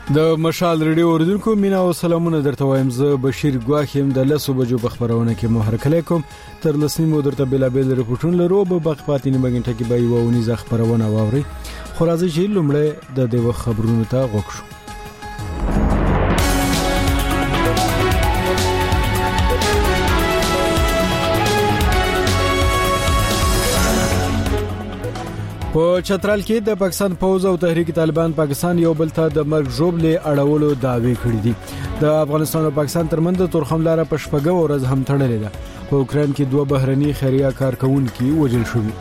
د مشال ریډیو اوریدونکو مینا او سلامونه درته وایم. زه بشیر ګواخیم د 10 بجو په خبرونه کې محرکل کوم. تر لسنیمو درته بلابل رپورټونه لرو به بقپاتینی بغنټه کې به یو ونی ځخ خبرونه واوري. خو راځي چې لومړی د دغه خبرونو ته غوښ شو. په چترال کې د پاکستان فوج او تحریک طالبان پاکستان یو بل ته د مرګ ژوبلې اړولو دعوی کړې دي. د افغانستان او پاکستان ترمنځ تورخم لاره په شپږو ورځ هم تړلې ده. په اوکرين کې دوه بهرني خیریه کارکونکي وژل شوي.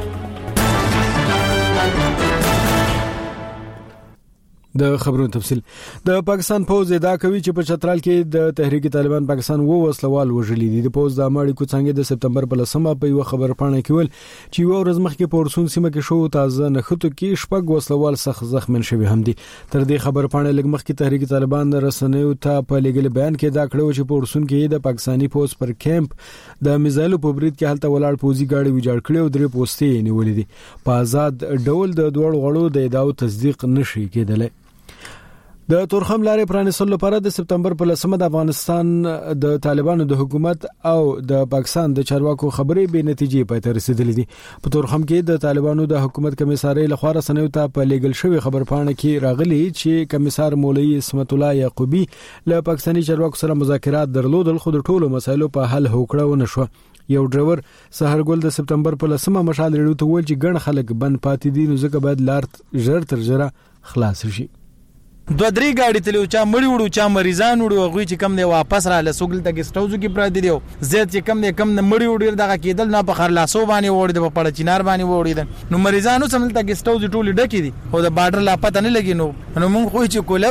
د خبرونو تفصیل. د پاکستان فوج ادعا کوي چې په چترال کې د تحریک طالبان پاکستان وسلوال وژلي دي. د فوج د اماړي کوڅنګ د سپتمبر په لسمه په یو خبر پاڼه کې ول چې یو ورځ مخکې په ورسون سیمه کې شو تازه نخټو کې شپږ وسلوال سخت زخمین شوي هم دي. تر دې خبر پاڼه لږ مخکې تحریک طالبان رسنیو ته په لګل بیان کې دا کړو چې په ورسون کې د پاکستاني فوج پر کیمپ د میزایلو په برید کې هلته ولاړ پوزي گاډي ویجاړ کړي او درې پوسټې نیولې دي. په آزاد ډول د دوړ غړو د ادعاو تصدیق نشي کېدلی. د تورخم لارې پرانیستلو لپاره د سپتمبر په لسمه د افغانستان د طالبانو د حکومت او د پاکستان د چارواکو خبرې به نتیجې پاتې رسیدلې دي. په تورخم کې د طالبانو د حکومت کمیسارې لخوا رسنیو ته په لیګل شوی خبر پاڼه کې راغلي چې کمیسار مولوی اسمت الله یعقوبی له پاکستاني چارواکو سره مذاکرات درلودل خو د ټولو مسایلو په حل هوکړه ونه شو. یو ډرایور سحرګل د سپتمبر په لسمه مشال ریډیو ته ویل چې ګڼ خلک بند پاتې دي نو ځکه باید لار ژر تر ژره خلاص شي. دوه درې گاډي تلو چا مړی وړو چا مریضان وړو غوي چې کم دی واپس را لسوګل ته ګستوزو کې پراته دیو زیات چې کم دی کم نه مړی وړو دغه کېدل نه په خرلاسو باندې وړي د پړ چینار باندې وړي نو مریضانو سمل ته ګستوزو ټول ډکی دي او د بارډر لا پته نه لګي نو مونږ خو چې کولو.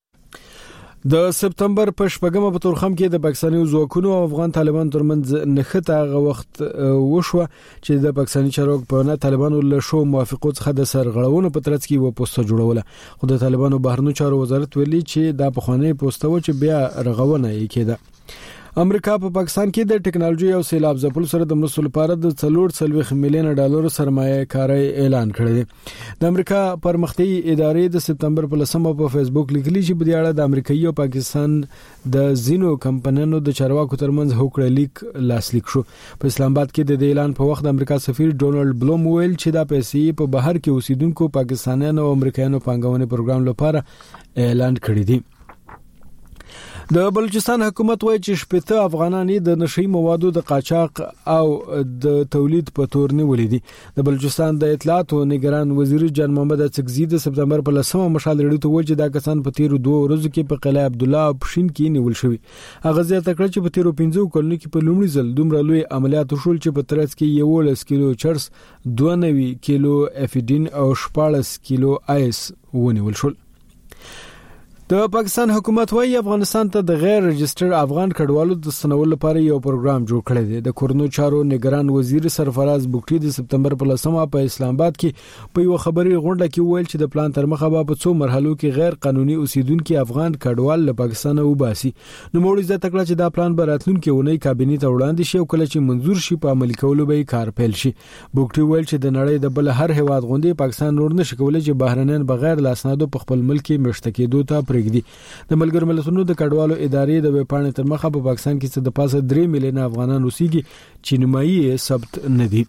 د سپتمبر په شپږمه په تورخم کې د پاکستاني ځواکونو او افغان طالبان ترمنځ نخته هغه وخت وشو چې د پاکستاني چارواکو په نه طالبانو له شو موافقو څخه د سرغړونو په ترڅ کې و پوسټ جوړوله. خو د طالبانو بهرنیو چارو وزارت ویلي چې دا په خوانې پوسټ و چې بیا رغونه یې کېده. امریکا په پاکستان کې د ټکنالوژي او سیلاب ځپلو سره د مرستو لپاره د 4.3 میلیون ډالر سرمایه کاري اعلان کړی دی. د امریکا پرمختیايي ادارې د سپتمبر په لسمه په فیسبوک لیکلي چې په دې اړه د امریکایي او پاکستان د زینو کمپنیانو د چارواکو ترمنځ هوکړه لیک لاسلیک شو. په اسلام آباد کې د اعلان په وخت د امریکا سفیر ډونالد بلوم ویل چې دا پیسې په بهر کې اوسیدونکو پاکستانیانو او امریکایانو پانګونې پروګرام لپاره اعلان کړی دی. د بلوچستان حکومت وایي چې شپته افغانان د نشئی موادو د قاچاق او د تولید په تور نیولې دي. د بلوچستان د اطلاعات او نگران وزیر جان محمد اڅکزي د سپتمبر په لسمه مشال ریډیو ته وایي چې دا کسان په تیرو 2 ورځو کې په قلعه عبد الله پښین کې نیول شوی. هغه زیاته کړ چې په تیرو 15 کلونو کې په لومړي ځل دومره لوی عملیات وشول چې په ترڅ کې 11 کیلو چرس 92 کیلو افیډین او 14 کیلو آیس ونیول شول. د پاکستان حکومت وايي افغانستان ته د غیر رجستر افغان کډوالو د ستنولو لپاره یو پروګرام جوړ کړی دی. د کورنو چارو نگران وزیر سرفراز بوکټي د سپتمبر په لسمه په اسلام آباد کې په یو خبري غونډه کې ویل چې د پلان تر مخه به په 2 مرحلو کې غیر قانوني اوسیدونکو افغان کډوال له پاکستان وباسي. نو موږ زده تکړه چې دا پلان به راتلونکي ونې کابینې ته وړاندې شي او کله چې منزور شي په عملي کولو به کار پیل شي. بوکټي ویل چې د نړۍ د بل هر هیواد غوندي پاکستان نور نشي کولای چې بهرنیان بغیر لاسنادو په خپل ملک کې مشته کېدو ته پرېږدي. د ملګرو ملتونو د کډوالو ادارې د وپاڼې تر مخه په پاکستان کې څه د پاسه 3 میلیون افغانان اوسېږي چې نیمایي ثبت نه دي.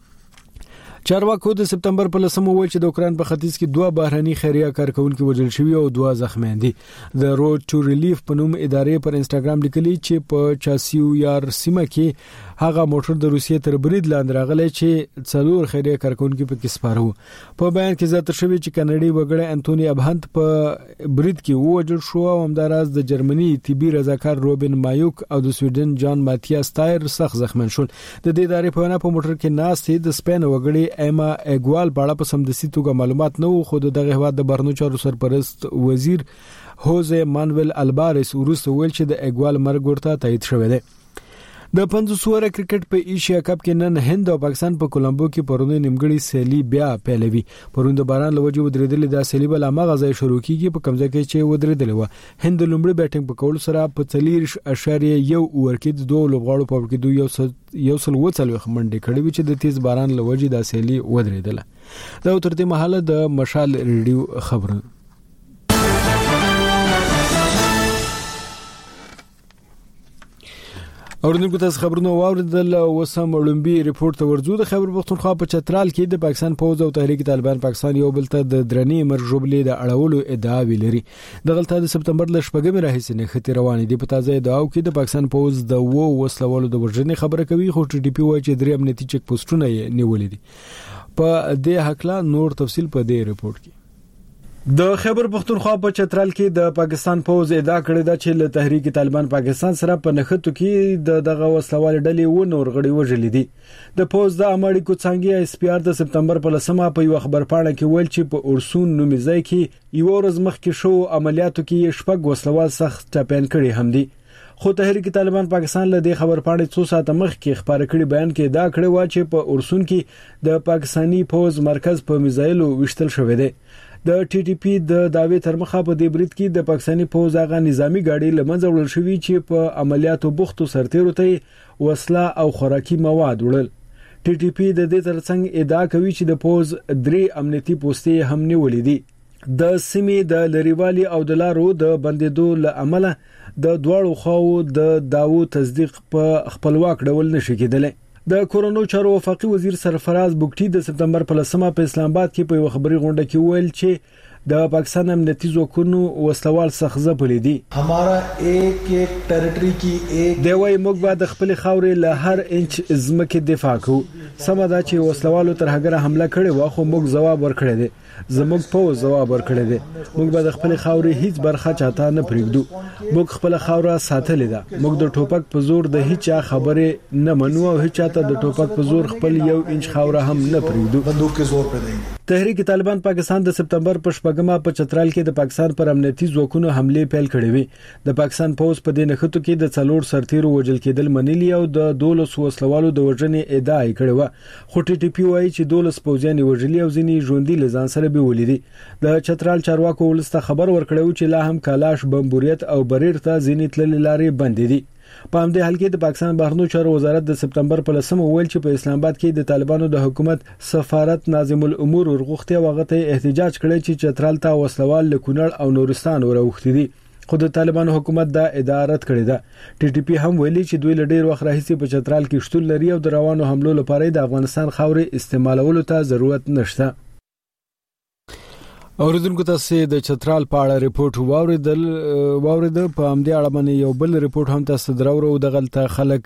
چارواکو د سپتمبر په لسمه ویل چې د اوکرين په ختیځ کې 2 بهرني خیریه کارکونکو وژل شوي او 2 زخمیان دي. د روډ ټو ریلیف په نوم ادارې پر انستګرام لیکلي چې په چاسیو یار سیمه کې هغه موټر د روسیې تر برید لاندې راغلی چې 4 خیریه کارکونکو په کې سپاره وو. په بیان کې ذکر شوی چې کاناډي وګړی انټونی ابهانت په برید کې وژل شو او همداراز د جرمني طبي رضاکار روبن مایوک او د سویډن جان ماتیاس تایر سخت زخمین شول. د دې ادارې په وینا په موټر کې ناست د سپین وګړي ایما اګوال په اړه په سمدستي توګه معلومات نه وو. خو دغه هواد د بهرنیو چارو سرپرست وزیر هوزه مانویل البارس ورسته ویل چې د اګوال مرګ ورته تایید شوی دی. د 500 اوور کرکټ په ایشیا کپ کې نن هند او پاکستان په کولمبو کې پرونی نیمګړی سیلی بیا پیلوي. پرون د باران لوجه ودرېدل د سیلی بل هغه ځای شروع کیږي په کمزه کې چې ودرېدل و. هند لومړی بیټینګ په کول سره په 4.1 اوور کې 2 لوبغاړو په کې یو سل وڅلوخ منډه کړې چې د تیز باران لوجه د سیلی ودرېدل. دا تر دې مهاله د مشال ریډیو خبرونه. اوردونکو تاسو خبرونه واوریدل وسم اولمبي ریپورت ته ورځو د خیبر پختونخوا په چترال کې د پاکستان پوز او تحریک طالبان پاکستان یو بل ته د درنې مرجوبلې د اړولو ادعا ویلري دغلطه د سپتمبر ل شپږم راهیسې نه خطر روان دي په تازه ادعاو کې د پاکستان پوز د وسلوالو د ورژنې خبره کوي خو ټي ډي پی وايي چې درې امنیتي چک پوسټونه یې نیولې دي په دې حقله نور تفصیل په دې ریپورت کې د خیبر پختونخوا په چترال کې د پاکستان پوز ادعا کړې ده چې له تحریک طالبان پاکستان سره په نخښتو کې دغه وسلوال ډلې و نور غړي وژلې دي د پوز د امړی کوڅنګي اس پی ار د سپتمبر په لسمه په یو خبر پاڼه کې ویل چې په اورسون نومي ځای کې یو ورځ مخکې شو عملیاتو کې شپږ وسلوال سخت ټاپین کړي هم دي خو تحریک طالبان پاکستان له دې خبر پاڼې 2 ساعته مخکې خبر کړي بیان کې دا کړی و چې په اورسون کې د پاکستانی پوز مرکز په میزایلو وشتل شوې ده د ټي ټي پی د داوی تر مخه په دې برید کې د پاکستانی پوز هغه نظامی گاډي لمنځه وړل شوې چې په عملیاتو بوختو سرتیرو ته وسله او خوراکي مواد وړل ټي ټي پی د دې ترڅنګ ادعا کوي چې د پوز درې امنیتي پوسټې هم نیولې دي د سیمې د لریوالي او د لارو د بندیدو لامل د دوړو خو د داو تصدیق په خپلواک ډول نشي کېدلی د کورونو چارو وفاقي وزیر سرفراز بوکټي د سپتمبر په لسمه په اسلام آباد کې په یو خبري غونډه کې ویل چې د پاکستان امنیتي ځواکونو وسلوال سخزه پلي دي हमारा एक एक टेरिटरी की एक د وای موږ به د خپل خاورې له هر انچ ځمکې دفاع کوو سمدا چې وسلوالو تر هغه حمله کړې و خو موږ جواب ورکړی دی زموږ په جواب ورکړی دی موږ به د خپل خاورې هیڅ برخه چاته نه پرېږدو موږ خپل خاوره ساتلې ده موږ د ټوپک په زور د هیڅ خبرې نه منو او هیڅ چاته د ټوپک په زور خپل یو انچ خاوره هم نه پرېږدو बंदूक के जोर पे देंगे تحریک طالبان پاکستان د سپتمبر په شپږمه په چترال کې د پاکستان پر امنیتي ځواکونو حمله پیل کړې وي د پاکستان پوز په دې نخښتو کې د څلور سرتیرو وژل کېدل منلي او د 12 وسلوالو د وژنې ادعا یې کړې و خو ټي ټي پی وايي چې 12 پوځیان وژلي او ځینې ژوندۍ لزان سره به ولیدي د چترال چارواکو ولسته خبر ورکړو چې لا هم کالاش بمبوریت او بریر ته ځینې تللې لارې بندې دي په همدې حال کې د پاکستان بهرنیو چارو وزارت د سپتمبر په لسمه ویل چې په اسلام آباد کې د طالبانو د حکومت سفارت ناظم الامور ورغوښتي وغته احتجاج کړی چې چترال ته وسلوال له کونړ او نورستان وروختي دي خو د طالبانو حکومت دا ادارت کړی ده ټي ټي پی هم ویلي چې دوی له ډیر وخت راهیسې په چترال کې شتون لري او د روانو حملو لپاره د افغانستان خاورې استعمالولو ته ضرورت نشته اوریدونکو تاسو د چترال په اړه ریپورت واورید په همدې اړه باندې یو بل ریپورت هم تاسو درو دغلطه خلک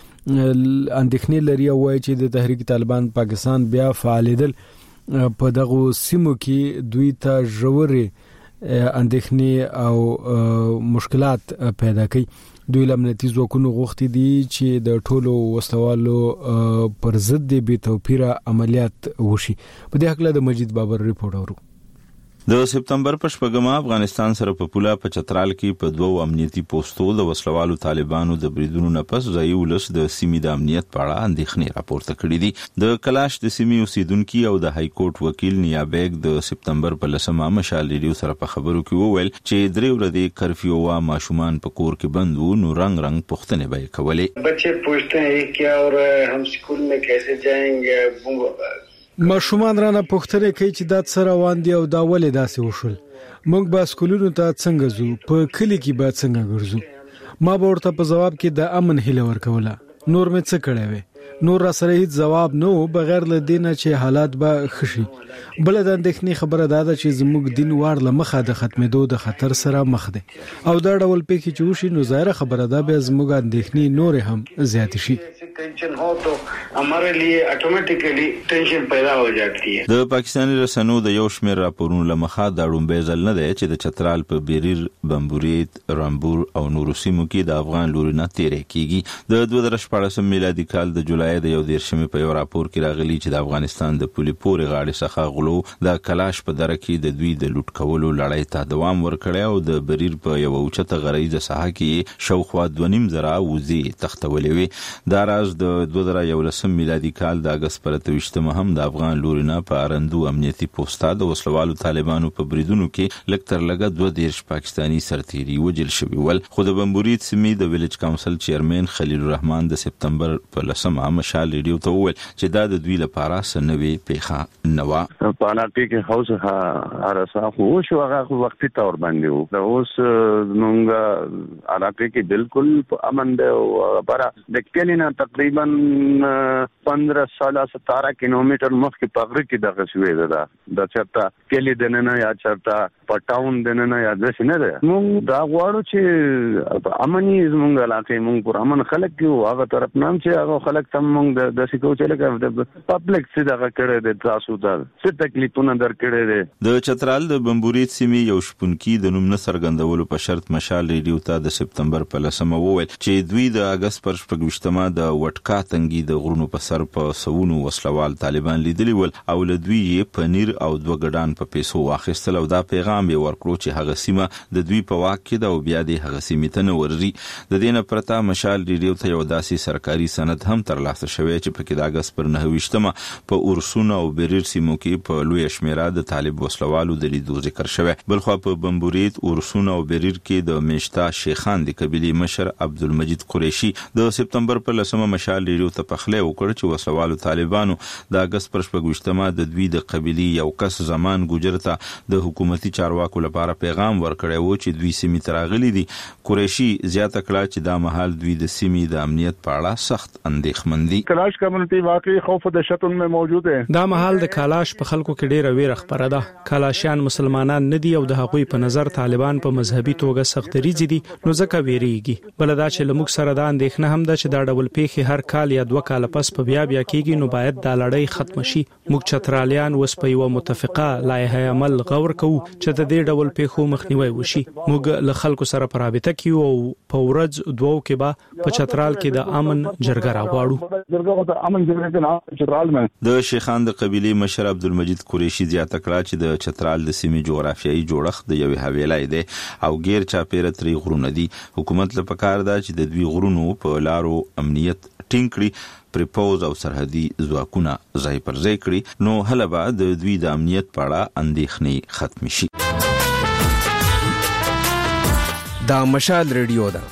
اندېښنې لري او وایي چې د تحریک طالبان پاکستان بیا فعالیدل په دغه سیمو کې دوی ته ژورې اندېښنې او مشکلات پیدا کوي دوی لمنتي ځواکونو غوښتي دي چې د ټولو وسلوالو پر ضد د بې توپیره عملیات وشي په دې حق له د مجید بابر ریپورت اورو د سپتمبر په شپږمه افغانستان سره په پوله په چترال کې په دوو امنیتي پوسټو د وسلوالو طالبانو د بریدونو نه پس ځای ولس د سیمې د امنیت په اړه اندېښنې راپورته کړې دي د کلاش د سیمې اوسیدونکو او د های کورټ وکیل نیابیګ د سپتمبر په لسمه مشال ریډیو سره په خبرو کې وویل چې درې ورځې کرفیو وا ماشومان په کور کې بند وو نو رنگ پوښتنې به کولې بچے پوښتنه ہیں کیا اور हम स्कूल में कैसे जाएंगे ماشومان رانه پوښتنه کوي چې دا څه روان دي او دا ولې داسې وشول موږ به سکولونو ته څنګه ځو په کلی کې به څنګه ګرځو ما به ورته په جواب کې د امن هیله ورکوله نور مې څه کړی وي نور را سره هیڅ جواب نو بغیر له دینه چې حالات به خشي بل د اندېښنې خبره ده چې زموږ دین وار لمخه د ختمېدو د خطر سره مخ دی او دا ډول پېښې چې وشي نو ظاهره خبره ده به زموږ اندېښنې نور هم زیات شي टेंशन हो तो हमारे लिए ऑटोमेटिकली टेंशन पैदा हो जाती है د پاکستاني رسنیو د یو شمېر راپورونو لمخه د اړومبې ځل نه دی چې د چترال په بیریر بمبوریت رامبور او نورو سیمو کې د افغان لوري نه تیرې کیږي د 2014 میلادي کال د جولای د 11 په یو راپور کې راغلی چې د افغانستان د پولي پورې غاړې څخه غلو د کلاش په دره کې د دوی د لوټ کولو لړۍ ته دوام ورکړی او د بیریر په یو اوچته غریزه ساحه کې شاوخوا 2.5 زره وزي تختولې وي دا راز د 2011 میلادي کال د اگست پر 23 هم د افغان لورینه په ارندو امنیتي پوسټا د وسلوالو طالبانو په بریدونو کې لکتر لګه 2 پاکستانی سرتیري وجل شوی ول خو د بمبوریت سیمې د ویلج کونسل چیرمن خلیل الرحمن د سپتمبر په لسمه شاوخوا مشال ریډیو ته وویل چې دا د دوی لپاره سنوي پیښه نه و. په علاقه کې حوصه ارسا خو شو هغه وختي تور باندې وو. دا اوس مونږه علاقه کې بالکل امن ده او برا د کلینا تقریبا 15-17 کیلومتر مخکې پغری کې دغه شوې ده. د چرته کلی دننه یا چرته پټاون دننه یا د نه ده. مونږ دا غواړو چې امني زمونږ علاقه مونږ پر امن خلک کې هغه طرف نام چې هغه خلک تم مونږ د سکو چې لکه د پبلک څخه دغه کړه د تاسو ته څه تکلیفونه درکړي دي. د چترال د بمبورید سیمې یو شپونکي د نوم نه څرګندولو په شرط مشال ریډیو ته د سپتمبر په 10 وویل چې دوی د اگست پر 28 د وټکا تنګي د غرونو په سر په سونو وسلوال طالبان لیدلی ول او له دوی یې پنیر او دوه ګډان په پیسو واخیستل او دا پیغام یې ورکړو چې هغه سیمه د دوی په واک کې د او بیا د هغه سیمې ته نه ورځي. د دینه پرتا مشال ریډیو ته یو داسې سرکاري سند هم ترلاسه شوی چې په کې د اگست پر 29 په اورسونه او بریر سیمو کې په لوی شمیره د طالب وسلوالو د لیدو ذکر شوی. بلخو په بمبورید اورسونه او بریر کې د میشتا شیخان د قبيله مشر عبدالمجید قریشي د سپتمبر په 10 مشال ریډیو ته پخله وکړ چې وسلوالو طالبانو د اگست پر 28 د دوی د قبيله یو کس زمان ګوجر ته د حکومتي چارواکو لپاره پیغام ورکړی و چې دوی سیمې تراغلي دي. قریشي زیاته کړه چې دا مهال دوی د سیمې د امنیت په اړه سخت اندېښمن دي. کلاش کمیونټي واقعي خوف او دهشت ان میں موجود ہے. دا مهال د کلاش په خلکو کې ډیره ویره خبره ده. کلاشیان مسلمانان نه دي او د هغوی په نظر طالبان په مذهبي توګه سخت ریځي دي نو ځکه ویریږي. بل دا چې لمک سره دا اندېښنه هم ده چې دا ډول پیښې هر کال یا 2 کال پس په بیا کېږي نو باید دا لړۍ ختم شي. موږ چترالیان وس په یو متفقه لایحه عمل غور کوو چې د دې ډول پیښو مخنیوي وشي. موږ له خلکو سره په رابطه کې او په ورځ دوو کې به په چترال کې د امن جرګه راغواړو. د شیخان د قبيله مشر عبدالمجید قریشي زیاته کړه چې د چترال د سیمې جغرافیایي جوړښت د یوې حویلۍ دی او غیر چاپیره تری غرونه دي. حکومت له پکار ده چې د دوی غرونو په لارو امنیت ټینګ کړي، پر پوز او سرحدي ځواکونه ځای پر ځای کړي نو هله به د دوی د امنیت په اړه اندېښنې ختم شي. دا مشال ریډیو ده.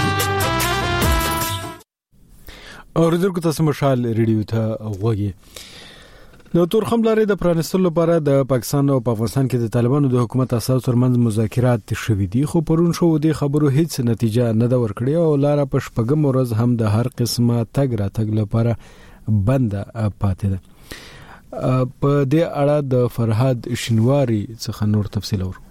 اوریدونکو تاسو مشال ریډیو ته غوږی. د تورخم لارې د پرانستلو لپاره د پاکستان او افغانستان کې د طالبانو د حکومت اساس ترمنځ مذاکرات شوې دي خو پرون شو د خبرو هیڅ نتیجه نه دا ورکړي او لاره په شپږم ورځ هم د هر قسمه تګ را تګ لپاره بند پاتې ده. په دې اړه د فرهاد شینواری څخه نور تفصیل اورو.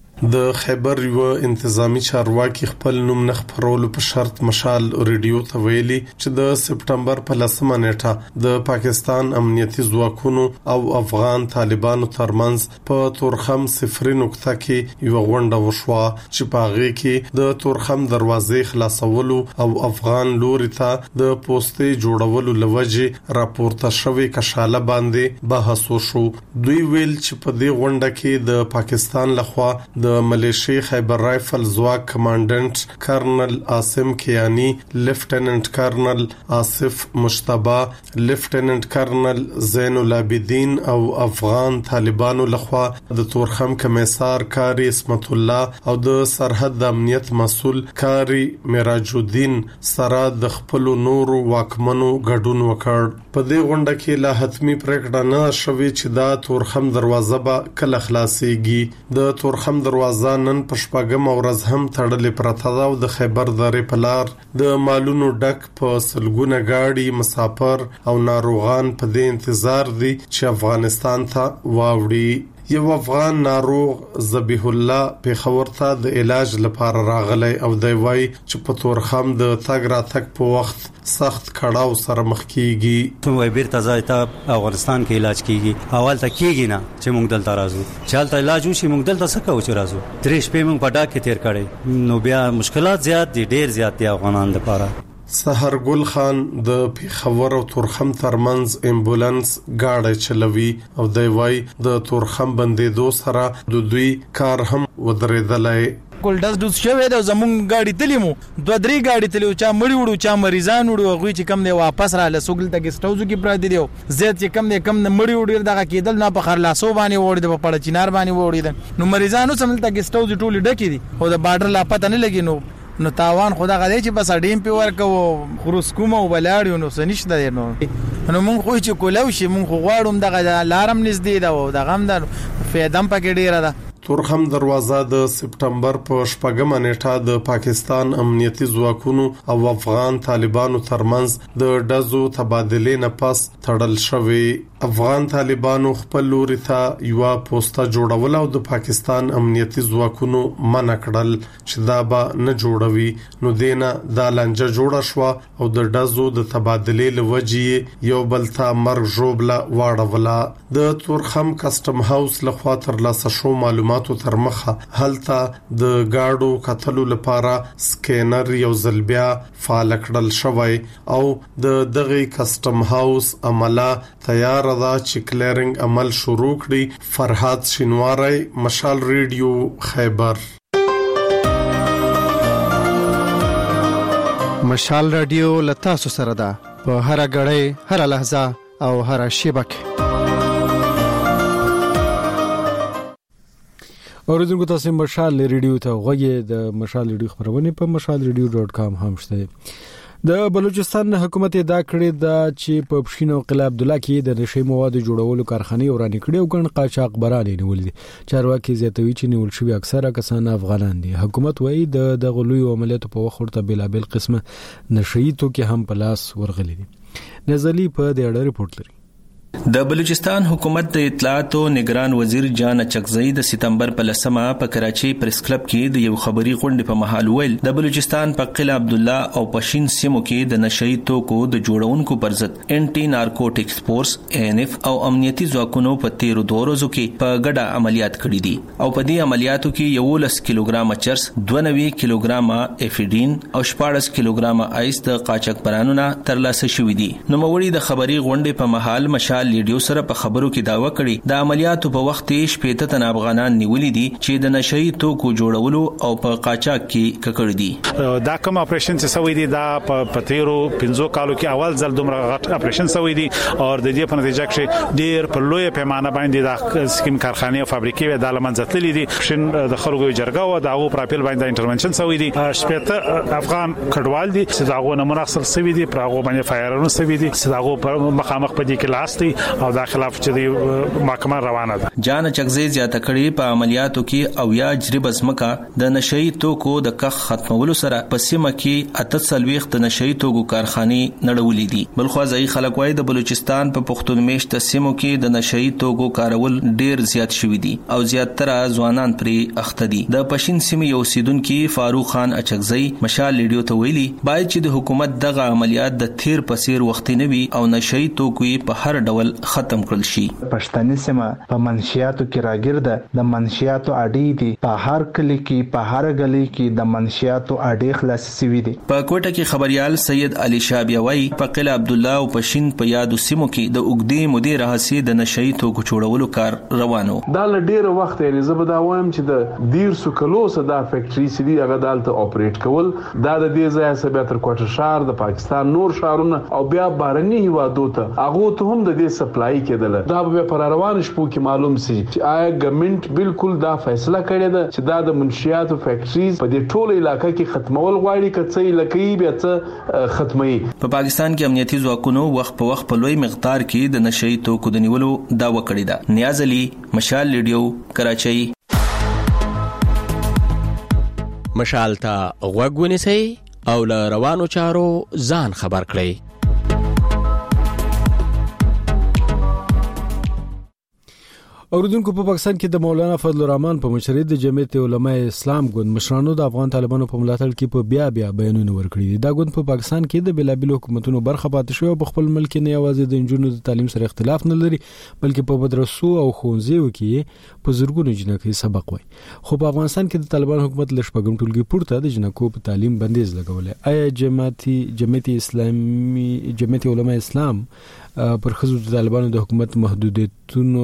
د خیبر یو انتظامی چارواکي خپل نوم نه خبرولو په شرط مشال ریډیو ته ویلي چې د سپټمبر په 10 نیټه د پاکستان امنیتي ځواکونو او افغان طالبانو ترمنځ په تورخم 0 نقطه کې یو غونډه وشوه چې په هغه کې د تورخم دروازې خلاصولو او افغان لوري ته د پوسټې جوړولو لوجه راپورته شوی کشاله باندې بحث وشو. دوی ویل چې په دې غونډه کې د پاکستان لخوا د ملیشي خیبر رایفل ځواک کمانډنټ کرنل عاصم کیانی، لیفټیننټ کرنل آصف مشتبه، لیفټیننټ کرنل زین العابدین او افغان طالبانو لخوا د تورخم کمیسار کاری اسمت الله او د سرحد د امنیت مسؤل کاری معراج الدین سره د خپل نورو واکمنو ګډون وکړ. په دې غونډه کې لا حتمی پریکړه نه شوې چې دا تورخم دروازه به کله خلاصيږي. د تورخم دروازه نن په شپږم ورځ هم تړلې پرته ده او د خیبر درې په لار د مالونو ډک په سلګونه گاډي مسافر او ناروغان په دې انتظار دي چې افغانستان ته واوړي. یو افغان ناروغ ذبیح الله پیښور ته د علاج لپاره راغلی او دی وایي چې په تورخم د تګ را تګ په وخت سخت کړهو سره مخ کیږي. ته وای بیرته ځای ته افغانستان کې علاج کیږي، اول ته کیږي نه چې موږ دلته راځو، چالت علاج وشي موږ دلته څه کوو چې راځو. درې شپې موږ په ډاک کې تیر کړي نو بیا مشکلات زیات دي، ډیر زیات دي افغانان لپاره. سحر ګل خان د پیښور او تورخم ترمنځ امبولانس گاډي چلوي او دی وای د تورخم بندیدو سره د دوی کار هم ودرېدلای. ګولډز دوس شوی دا زمون گاډي تلیمو 2-3 گاډي تلیو چا مړی وړو چا مریضان وړو غوي چې کم دی واپس را لسوګل ته گیسټ هاوس کې پراته دیو زیات چې کم دی کم مړی وړو دغه کېدل نه په خرلاسو باندې وړي د پړ چینار باندې وړي نو مریضانو سملته گیسټ هاوس ټول ډکی دي او د بارډر لا پته نه لګي نو نو تاوان خدا غدې چې بس اډیم په ورکو خروس کوم او بلاړو نو سنشته نو مونږ خو چې کولو شي مونږ غواړم دغه لارم نږدې دا او دغه هم د فیدم پکې ډیره ده. تورخم دروازه د سپټمبر په 8مه نیټه د پاکستان امنیتي ځواکونو او افغان طالبانو ترمنځ د ډزو تبادلې نه پس تړل شوی. افغان طالبانو خپل لوري ته یو پوسټه جوړول او د پاکستان امنیتي ځواکونو منع کړل چې دا به نه جوړوي نو دینه دا لنجه جوړه شو او د ډزو د تبادلې لوجې یو بل ته مرګ جوړبله واړوله. د تورخم کسٹم هاوس لخوا تر لاسه شو معلوماتو تر مخه هلته د گاډو کتلو لپاره سکینر یو ځل بیا فعال کړل شوی او د دغه کسٹم هاوس عمله تیار دا چې کلیرنګ عمل شروع کړي. فرحات شینواری، مشال ریډیو، خیبر. مشال رادیو لتاسو سره ده په هر غړې، هر لحظه او هر شیبه کې. اوریدونکو تاسو مشال ریډیو ته غوږی د مشال ریډیو خبرونه په mashalradio.com هم شته. د بلوچستان حکومت ادعا کړې ده چې په پښینو قلعه عبدالله کې د نشي موادو جوړولو کارخانه ورانې کړې او ګڼ قاچاقبران نیول دي. چارواکي زیاتوي چې نیول شوی اکثره کسان افغانان دي. حکومت وایي د غلوی عملیاتو په وخت ورته بلابل قسمه نشي توکي هم په لاس ورغلي دي. نزلی په دې اړه ریپورت لري. د بلوچستان حکومت د اطلاعات او نگران وزیر جان چکزئی د سپتمبر په 10مه په کراچي پریس کلب کې د یو خبري غونډې په محل ویل د بلوچستان په قلعه عبدالله او پشین سیمو کې د نشئی توکو د جوړونکو پر ضد انټي نارکوټکس فورس انف او امنیتي ځواکونو په 13 ورځو کې په ګډه عملیات کړي دي او په دې عملیاتو کې 11 کیلوګرام چرس، 92 کیلوګرام افیډین او 14 کیلوګرام ایس د قاچاقبرانو نه ترلاسه شوې دي. نو موري د خبري غونډې په محل مشال لیډیو سره په خبرو کې داوا کړي د عملیاتو په وخت کې شپېته تن افغانان نیولې دي چې د نشئی توکو جوړولو او په قاچاق کې ککړ دي. دا کوم اپریشن چې سوي دي دا په 13 کالو کې اول ځل دومره غټ اپریشن سوي دي او د دې په نتیجه کې ډیر په لوی پیمانه باندې د سکیم کارخانه او فابریکې د لمنځه تللې دي. شین د خلکو جرګه او د هغه پراپیل باندې انټرونشن سوي دي. شپېته افغان کډوال دي چې داغه نمونه اخیستل سوي دي، پر هغه باندې فایرونه سوي دي چې داغه مخامخ په دې کې لاستي او دا خلاف چې محکمه روانه ده. جان چکزئی زیاته کړي په عملیاتو کې او یا جریب ازمکا د نشئی توکو د کخ ختمولو سره په سیمه کې 48 د نشئی توکو کارخانه نړولې دي. بلخو ځای خلک وای د بلوچستان په پښتون میشت سیمو کې د نشئی توکو کارول ډیر زیات شوی دي او زیاتره ځوانان پرې اخته دي. د پښین سیمې یو سیدونکو فاروق خان اچکزئی مشال لیډیو ته ویلي باید چې د حکومت دغه عملیات د تیر پسیر وخت نه وي او نشئی توکو په هر ډول ختم کړل شي. پښتني سیمه په منشیاتو کې راګرده د منشیاتو اډې دي. په هر کلی کې په هر گلی کې د منشیاتو اډې خلاص شوي دي. په کوټه کې خبريال سید علي شابیوي په قلعه عبدالله او پشین په یادو سیمو کې د اوګدې مدیر راهسي د نشئی توکو جوړولو کار روانو. دا ډیر وخت یې زبدا وایم چې د 150 کلو صدا فیکټری سړي هغه دالته اپریټ کول دا د دې ځای سره تر کوټه شهر د پاکستان نور شهرونه او بیا بارني هوادو ته هغه ته هم د دې سپلای کېدل. دا به پر روان شپو کې معلوم سي چې آیا ګورنمنت بالکل دا فیصله کړې ده چې دا د منشیاتو فیکټریز په دې ټوله علاقې کې ختمول غواړي کڅې لکې بیا څه ختمي. په پاکستان کې امنیتي ځواکونو وخت په وخت په لوی مقدار کې د نشئی توکو د نیولو داوا کړې ده. نیاز علي، مشال لیډیو، کراچۍ. مشال ته غوږ ونیسئ او له روانو چارو ځان خبر کړئ. اوریدونکو په پاکستان کې د مولانا فضل الرحمن په مشرۍ د جمعیت علماء اسلام ګوند مشرانو د افغان طالبانو په ملاتړ کې په بیا بیانونه ورکړي دي. دا ګوند په پاکستان کې د بلابل حکومتونو برخه پاتې شو او په خپل ملک نه یوازې د انجونو د تعلیم سره اختلاف نه لري بلکې په مدرسو او ښوونځیو کې په زرګونو جنکې سبق وای. خو په افغانستان کې د طالبان حکومت له شپږم ټولګي پورته د جنکو په تعلیم بندیز لګولې. آیا جمعیت علماء اسلام پر خزو د طالبانو د حکومت محدودیتونو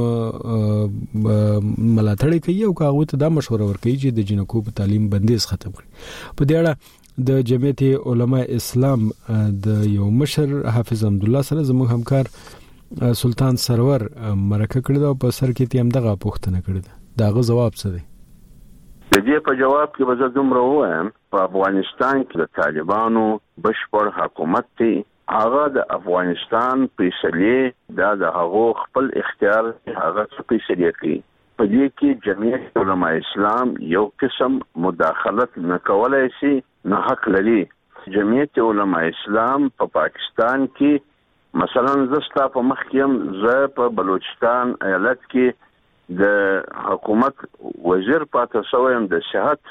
ملاتړ کوي او هغه ته دا مشوره ورکوي چې د جنکو په تعلیم بندیز ختم کړي؟ په دې اړه د جمعیت علماء اسلام د یو مشر حافظ حمد الله سره زموږ همکار سلطان سرور مرکه کړی دا په سر کې تیم دغه پوښتنه کړی دا غو جواب څه دی؟ د دې په جواب کې به زه دومره ووایم په افغانستان کې د طالبانو بشپړ حکومت دی. هغه د افغانستان فیصلې دا د هغو خپل اختیار هغه فیصلې کوي. په دې کې جمعیت علماء اسلام یو قسم مداخلت نه کولای شي، نه حق لري. جمعیت علماء اسلام په پاکستان کې مثلا زستا په مخ کې هم زه په بلوچستان ایالت کې د حکومت وزیر پاتې شوم د صحت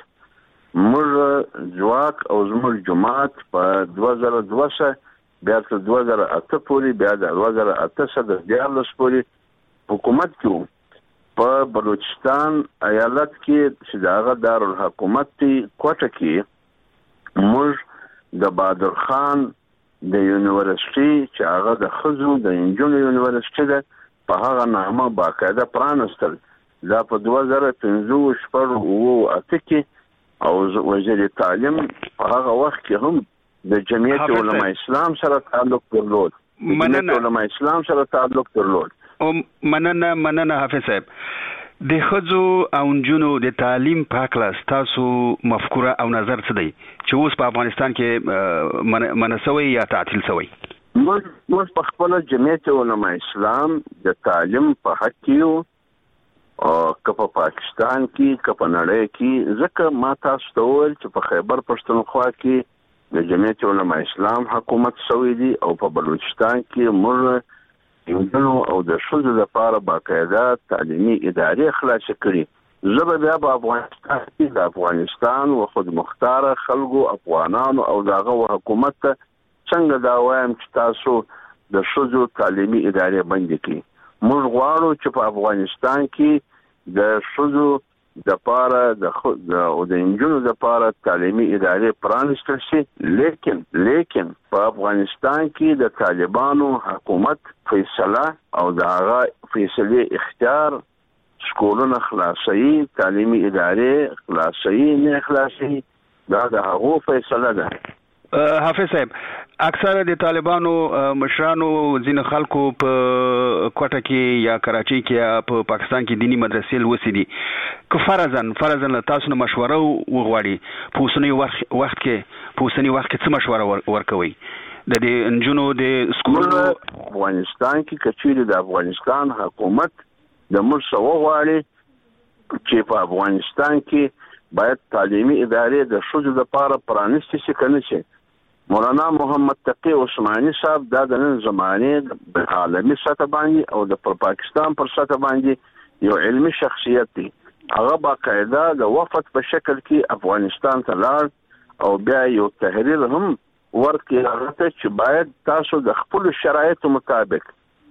موږ ځواک او زموږ جماعت په 2002 بیا تر 2008 پورې بیا د 2008 د 14 پورې حکومت کې په بلوچستان ایالت کې چې داغه دارالحکومت کوټه کې موږ د بادر خان د یونیورسيټي چې هغه د خزو د انجونو یونیورسيټي ده په هغه نامه باقاعده پرانستل. دا په 2015 کې او وزیر تعلیم په هغه وخت کې هم د جمعیت علماء اسلام سره تعلق درلود. جمعیت علماء اسلام سره تعلق درلود. مننه حافظ صاحب. د خزو او نجونو د تعلیم په اړه تاسو مفکوره او نظر څه دی چې اوس په افغانستان کې منسوي یا تعطیل شوی؟ موږ په خپل جمعیت علماء اسلام د تعلیم په حق کې او په پاکستان کې په نړۍ کې ځکه ما تاسو ته وویل چې په خیبر پښتونخوا کې د جمعیت علماء اسلام حکومت شوی دی او په بلوچستان کې موږ او د شوزو لپاره باقاعده تعلیمي ادارې خلاص کړي. زه بیا په افغانستان کې د افغانستان او خود مختار خلکو افغانانو او دغه حکومت څنګه دا وایم چې تاسو د شوزو تعلیمي ادارې بند کړئ. موږ غواړو چې په افغانستان کې د شوزو د پاره د انجونو د پاره تعلیمي ادارې پرانستل شي، لیکن په افغانستان کې د طالبانو حکومت فیصله او د هغه فیصله اختیار سکولونه خلاصي، تعلیمي ادارې خلاصي نه خلاصي، دا د هغه فیصله ده. حافظ صاحب، اکثره د طالبانو مشرانو ځین خلکو په کوټه کې یا کراچۍ کې په پاکستان کې دینی مدرسې لوسي دي. که فرضاً تاسو نه مشوره وغواړي په اوسنی وخت کې څه مشوره ورکوي د دې انجونو د سکولونو افغانستان کې؟ کچېرې د افغانستان حکومت د موږ څه وغواړي چې په افغانستان کې باید تعلیمي ادارې د ښځو لپاره پرانیستې شي که نه شي. مولانا محمد تقی عثماني صاحب دا د نن زمانې د عالمي سطح باندې او د پاکستان پر سطح باندې یو علمي شخصیت دی. هغه باقاعده د وفد په شکل کې افغانستان ته لاړ او بیا یو تحریر هم ورکړی هغه ته چې باید تاسو د خپل شرایطو مطابق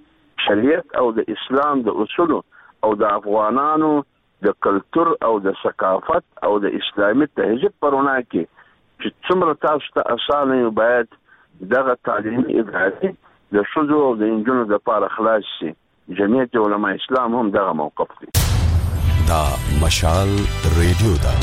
شریعت او د اسلام د اصولو او د افغانانو د کلچر او د ثقافت او د اسلامي تهذیب پرونه کې چې څومره تاسو ته اسانه یو باید دغه تعلیمي ادارې د ښځو او د نجونو لپاره خلاص شي. جمعیت علماء اسلام هم دغه موقف دی. دا مشال ریډیو دا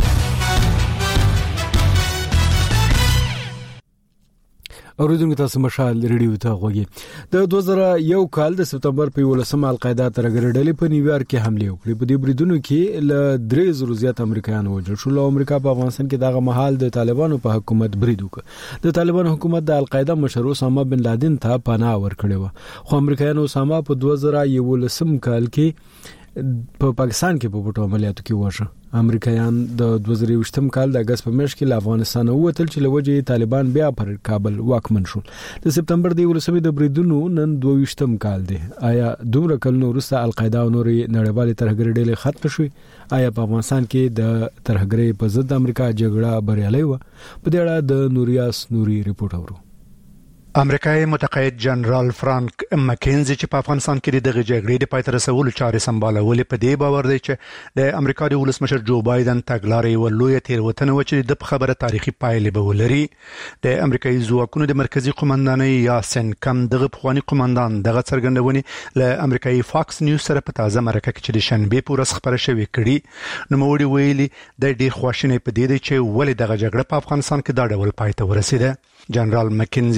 اوریدونکو تاسو مشال ریډیو ته غوږی. د 2001 کال د سپتمبر په 11 القاعده ترګرډلې په نیویارک کې حمله وکړې. په دې بریدونو کې ل 300 زیات امریکایان وژل شول. امریکا په افغانستان کې دغه مهال د طالبانو په حکومت برید وکړ. د طالبانو حکومت د القاعده مشر اسامه بن لادن ته پناه ورکړې و، خو امریکایانو اسامه په 2011 کال کې په پاکستان کې په پټو عملیاتو کې وژل. امریکایان د 2020 کال د اگست په میاشت کې له افغانستان ووتل چې لوجه طالبان بیا پر کابل واکمن شول. د سپتمبر د 11 د بریدونو نن 22 کال دی. آیا دومره کلونو وروسته القاعده او نورې نړیوالې ترهګرۍ ډلې ختم شوې؟ آیا په افغانستان کې د ترهګرۍ په ضد امریکا جګړه بریالۍ و؟ په دې اړه د نوریاس نوري رپورټ اورو. امریکایي متقاعد جنرال فرانک مکینزي چې په افغانستان کې د جګړې د پای ته رسولو چارې سمبالولې په دې باور دی چې د امریکا د ولسمشر جو بایدن تګلارې ولوي تیروتنه و چې د خبره تاریخي پایلې به ولري. د امریکایي ځواکونو د مرکزی قومندانۍ یاسین کم دغه پخوانی قومندان دغه څرګندونې له امریکایي فاکس نیوز سره په تازه مرکه کې چې د شنبه په ورځ خبره شوې کړي. نو موړي ویلي د ډېر خواشینۍ په دې دی چې ولې دغه جګړه په افغانستان کې دا ډول پای ته ورسیده. جنرال مکینزي وایي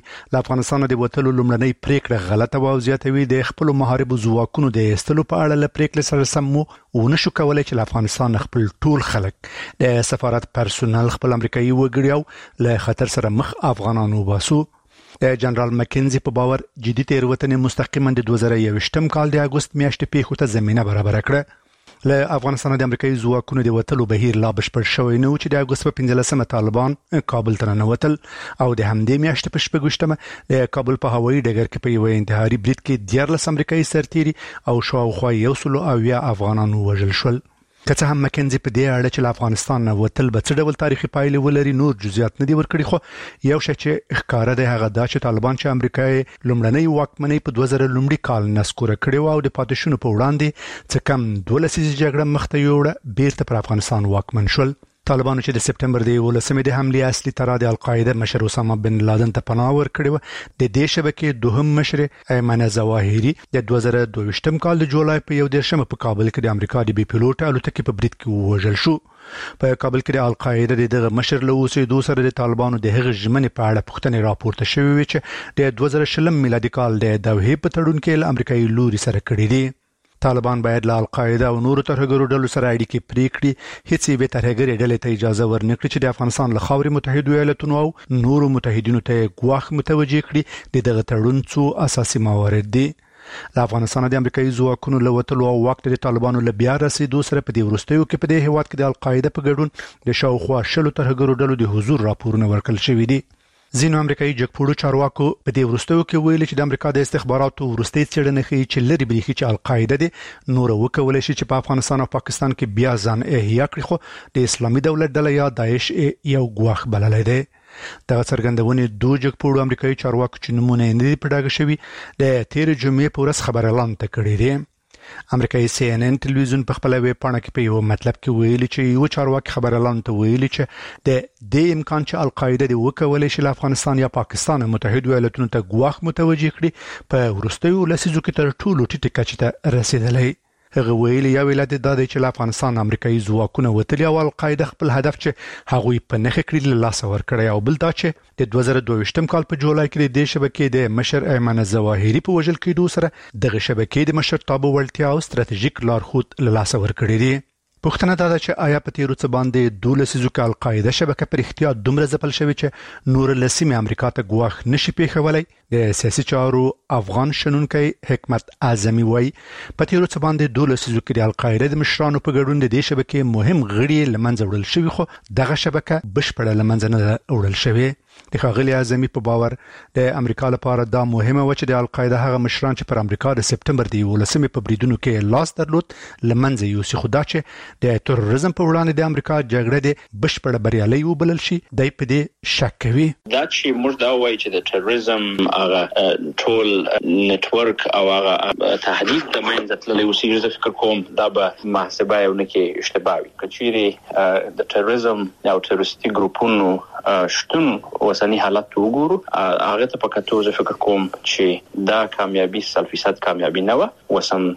له افغانستان د وټلو لمړنۍ پریکړه غلطه و او زیاتوي د خپل محاربو ځواکونو د استلو په اړه له پریکړې سره سم ونشو کولای چې افغانستان خپل ټول خلک د سفارت پرسونل خپل امریکایي وګړي او له خطر سره مخ افغانانو وباسو. جنرال مکنزي په باور جدي تیروتنې مستقیما د 2021 کال د اگست میاشتې پیښو ته زمينه برابر کړه. له افغانستان د امریکایي ځواکونو د وټلو بهیر لا بشپړ شوی نه و چې د اگست په 15مه طالبان کابل ته ننوتل او د همدې میاشتې په 28مه د کابل په هوایي ډګر کې په یو انتحاري برید کې 14 امریکایي سرتیري او شاوخوا 100 افغانانو وژل شول. که څه هم مکنزي په دې اړه چې له افغانستان نه وټل به څه ډول تاریخي پایلې ولري نور جزئیات نه دي ورکړي، خو یو شی چې ښکاره دی هغه دا چې طالبان چې امریکای لومړنۍ واکمنۍ په 2000 کال نسکوره کړې او د پاتشونو په وړاندې څه کم 12 جګړه مخته یوړه بیرته پر افغانستان واکمن شول. طالبانو چې د سپټمبر د 11مې د حملې اصلي تر د القاعده مشر اسامه بن لادن ته پناه ورکړې و، د دې شبکې دوهم مشر ایمن ظواهری د 2022 کال د جولای په 11مه په کابل کې د امریکا د بي پيلوټ الوتکې په برید کې وژل شو. په کابل کې د القاعده دغه مشر له اوسېدو سره د طالبانو د هغه ژمنې په اړه پوښتنې راپورته شوې وي چې د 2020 میلادي کال د دوحې په تړون کې له امریکایي لوري سره کړې دي. طالبان باید له القاعده او نورو ترهګرو ډلو سره اړیکې پرې کړي، هیڅ به ترهګرې ډلې ته اجازه ورنکړي چې د افغانستان له خاورې متحده ایالاتونو او نورو متحدینو ته ګواښ متوجه کړي. دغه تړون څو اساسي موارد دي. له افغانستان د امریکایي ځواکونو له وټلو او واک د طالبانو له بیا رسیدو سره په دې وروستیو کې په دې هیواد کې د القاعده په ګډون د شاوخوا 100 ترهګرو ډلو د حضور راپورونه ورکړل شوي دي. ځینو امریکایي جګپوړو چارواکو په دې وروستیو کې ویلي چې د امریکا د استخباراتو وروستي څېړنې ښيي چې لري برېښي چې القاعده د نور وکولای شي چې په افغانستان او پاکستان کې بیا ځان احیا کړي، خو د اسلامي دولت ډله یا داعش یو ګواښ بللی دی. دا څرګندونې دوه جګپوړو امریکایي چارواکو چې نمونه یې نه دي په ډاګه شوي د تیر جمعې په ورځ خبر اعلان کړی دی. امریکایي CNN ټلویزیون په خپل ویب پاڼه کې په یو مطلب کې ویلي چې یو چارواکي خبر اعلان ته ویلي چې د دې امکان چې القاعده د وکولای شي له افغانستان یا پاکستان متحده ایالاتونو ته ګواښ متوجه کړي په وروستیو لسیزو کې تر ټولو ټیټه کچې ته رسیدلی. هغه ویلي یو ولادت د دې چې له افغانستان امریکایي ځواکونه وتلي او القاعده خپل هدف چې هغوی په نخښه کړی له لاس ورکړی، او بل دا چې د 2022 کال په جولای کې د شبکې د مشر ایمن ظواهری په وژل کېدو سره دغه شبکې د مشرتابه وړتیا او ستراتیژیک لارښود له لاس ورکړی دی. پوښتنه دا ده چې آیا په تیرو څه باندې 12 کال القاعده شبکه پر اختیار دومره ځپل شوی چې نور له سیمې امریکا ته ګواښ نشي پیښولی؟ د سیاسي چارو افغان شنونکی حکمت اعظمي وایي په تیرو څه باندې 12 کې د القاعده د مشرانو په ګډون د دې شبکې مهم غړي لمنځه وړل شوی، خو دغه شبکه بشپړه لمنځه نه وړل شوی. د ښاغلي اعظمي په باور د امریکا لپاره دا مهمه و چې د القاعده هغه مشران چې پر امریکا د سپټمبر د 11مې په بریدونو کې لاس درلود لمنځه یوسي، خو دا چې د تروریزم په وړاندې د امریکا جګړه د بشپړه بریالۍ وبلل شي دی په دې شک کوي. دا چې موږ دا وایي چې د تروریزم هغه ټول نتورک او هغه تهدید د منځ تللی اوسي، زه فکر کوم دا به محاسبه یو نه کې اشتباه وي. کچېرې د تروریزم او تروریستي ګروپونو شتون اوسنی حالت وګورو، هغه ته پکاتو زه فکر کوم چې دا کامیابی 100% کامیابی نه و. وسم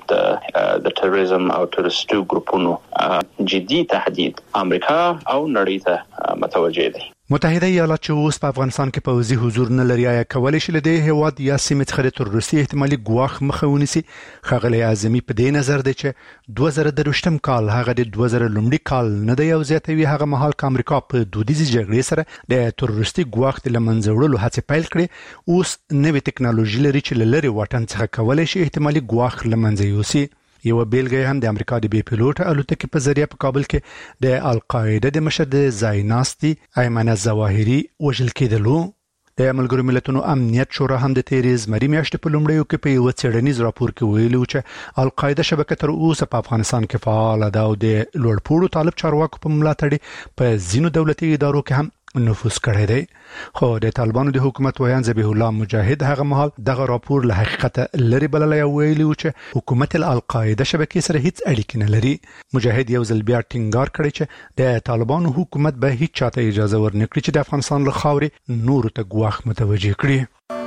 د تروریزم او تروریستي ګروپونو جدي تهدید امریکا او نړۍ ته متوجه دي. متحده ایالات چې اوس په افغانستان کې پوځي حضور نه لري، آیا کولی شي له دې هیواد یا سیمې څخه د تروریستي احتمالي ګواښ مخه ونیسي؟ ښاغلی اعظمي په دې نظر دی چې 2023 کال هغه د 2001 کال نه دی، او زیاتوي هغه مهال چې امریکا په دودیزې جګړې سره د تروریستي ګواښ د لمنځه وړلو هڅې پیل کړې، اوس نوې ټکنالوژي لري چې له لرې واټن څخه کولی شي احتمالي ګواښ لمنځه یوسي. یو بیلګه هم د امریکا د بي پيلوټ الوتکې په ذریعہ په کابل کې د القاعده د مشر د ځایناستي ایمن ظواهری وژل کېدلو. د ملګرو ملتونو امنیت شورا هم د تیرې زمري میاشتې په لومړیو کې په یو څېړنیز راپور کې ویلي چې القاعده شبکه تر اوسه په افغانستان کې فعال ده او د لوړپوړو طالب چارواکو په ملاتړ په ځینو دولتي ادارو کې هم نفوذ کړی دی. خو د طالبانو د حکومت ویان ذبیح الله مجاهد هغه مهال دغه راپور له حقیقت لري بللی او ویلي و چې حکومت القاعده شبکې سره هیڅ اړیکې نه لري. مجاهد یو ځل بیا ټینګار کړی چې د طالبانو حکومت به هیڅ چاته اجازه ورنکړي چې د افغانستان له خاورې نور ته ګواښ متوجه کړي.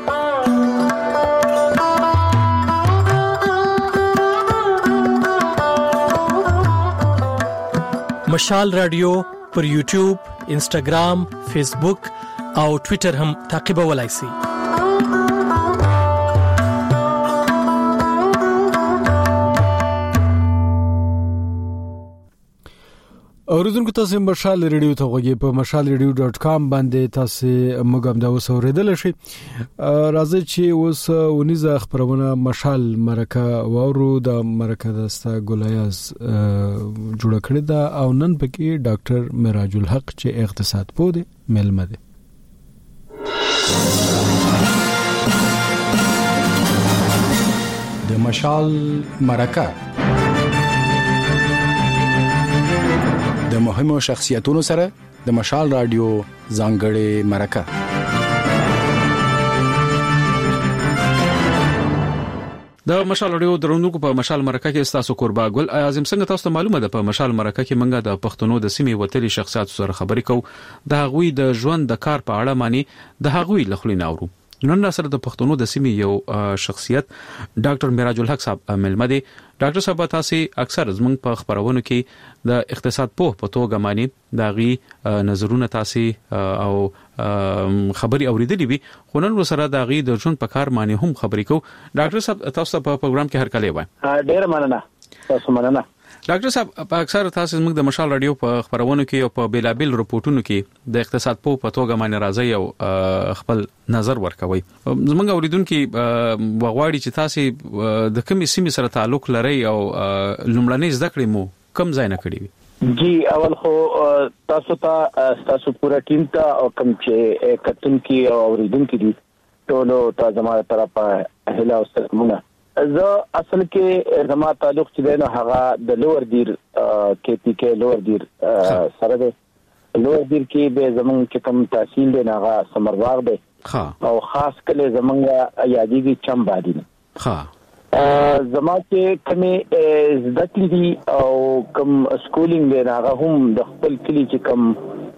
مشال رادیو پر یوټیوب، انسټاګرام، فیسبوک او ټوئیټر هم تعقیبولای شئ. اوریدونکو تاسو مشال ریډیو ته غوږی په mashalradio.com باندې تاسو موږ هم دا وسوریدل شي. راځي چې اوس ونیزه خبرونه مشال مرکه وورو د مرکه دستا ګولیاز جوړ کړی دا او نن پکې ډاکټر مراج الحق چې اقتصاد پوه دی ملمه دی. د مشال مرکه د مهمو شخصیتونو سره د مشال رادیو ځانګړې مرکه. د مشال رادیو درونکو په مشال مرکه کې تاسو قربا ګل اعظم څنګه تاسو معلومه ده په مشال مرکه کې منګه د پښتنو د سیمې وتلي شخصیت سره خبرې کوو د هغوی د ژوند د کار په اړه معنی د هغوی لخلینه اورو. نن سره د پښتنو د سیمې یو شخصیت ډاکټر مراج الحق صاحب ملمه دي. ډاکټر صاحب تاسو اکثر زمونږ په خبرونو کې د اقتصاد په توګه معنی د غي نظرونه تاسو او خبري اوریدلې وي خو نن سره د غي د ژوند په کار معنی هم خبرې کو. ډاکټر صاحب تاسو په پروګرام کې هر کله وای ډیر مننه. تاسو مننه ډاکټر صاحب. په اکثر تاسو موږ د مشال رادیو په خبرونو کې او په بیلابل رپورټونو کې د اقتصاد په توګه باندې راځي او خپل نظر ورکوي. زموږ اوریدونکو وغواړي چې تاسو د کومې سیمې سره تعلق لري او لومړنۍ زده کړې مو کوم ځای نه کړې وي؟ جی اول خو تاسو پورا ټیم ته او کوم چې کتونکو او اوریدونکو دي ټول ته زموږ طرفه هلا او سلامونه. زه اصل کې زما تعلق چې دی نو هغه د لوور دیر کې پی کې لوور دیر سره دی. لوور دیر کې به زمونږ چې کوم تحصیل دی هغه سمرواغ دی او خاص کله زمونږ یادېږي چمبادي نه زما چې کومې زده کړې دي او کوم سکولینګ دی هغه هم د خپل کلی چې کوم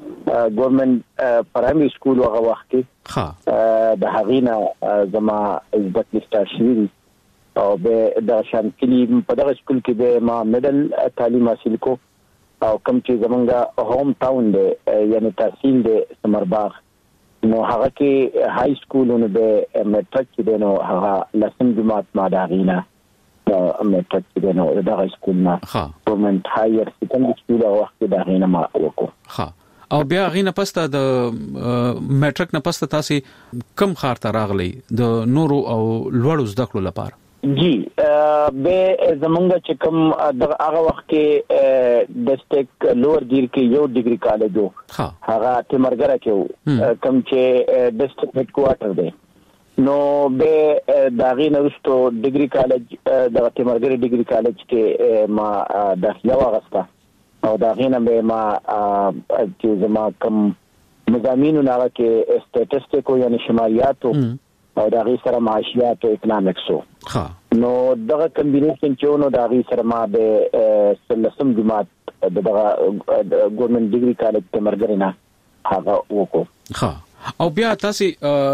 ګورنمنت پرایمري سکول هغه وخت کې د هغې زما زده کړې سټارټ شوي دي او به د شانکلی په دغه سکول کې به ما میډل تعلیم حاصل کو او کوم چې زمونږ هوم ټاون دی یعنی تحصیل دی سمرباغ نو هغه کې های سکولونه به میټرک کې نو هغه لسم جماعت ما دا غینا میټرک کې نو دغه سکول ما ګورنمنت هایر سیکنډري سکول او وخت دا غینا ما وکړو. او بیا غینه پسته د میټرک نه پسته تاسو کم خار ته راغلی د نورو او لوړو زده کړو لپاره؟ جی به زمونږ چې کوم هغه وخت کې ډسټریکټ لوور دیر کې یو ډیګري کالج وو هغه تیمرګره کې کوم چې ډسټریکټ هډ کوارټر دی نو به داغي نوستو ډیګري کالج د تیمرګره ډیګري کالج کې ما داخله واغسته او داغي نه به ما چې زما کوم مضامین نه کې سټټیسټیکو یعنی شماریاتو او داغي سره معاشیات او اکونومکسو نو دغه کمبینیشن چې نو داغي سره ما به سلسم جماعت دغه ګورنمنت ډیګري کالج ته مرګرینا هغه وکړو. او بیا تاسو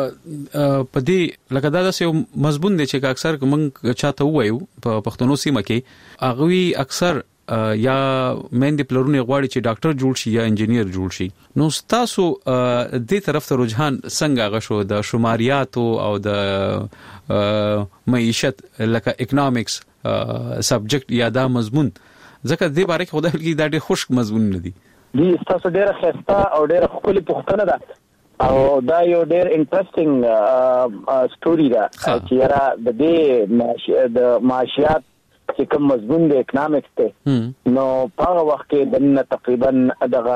په دې لکه دا سه مضمون دي چې اکثر موږ چاته وایو په پښتنو سیمه کې هغه اکثر یا مېندې پلرونه غواړي چې ډاکټر جوړ شي یا انجینیر جوړ شي. نو تاسو دې طرف ته رجحان څنګه غشو د شماریاتو او د معیشت لکه اکونومکس سبجیکټ یا دا مضمون ځکه دې باره کې خدای کې دا ډېر خوش مضمون نه دي؟ دي تاسو ډېر خسته او ډېر خپل پوښتنه ده او دا یو ډېر انټرېسټینګ سټوري ده چې یاره د دې د معاشیات چې کوم مضمون د اکونومکس ته نو په وخت کې د تقریبا دغه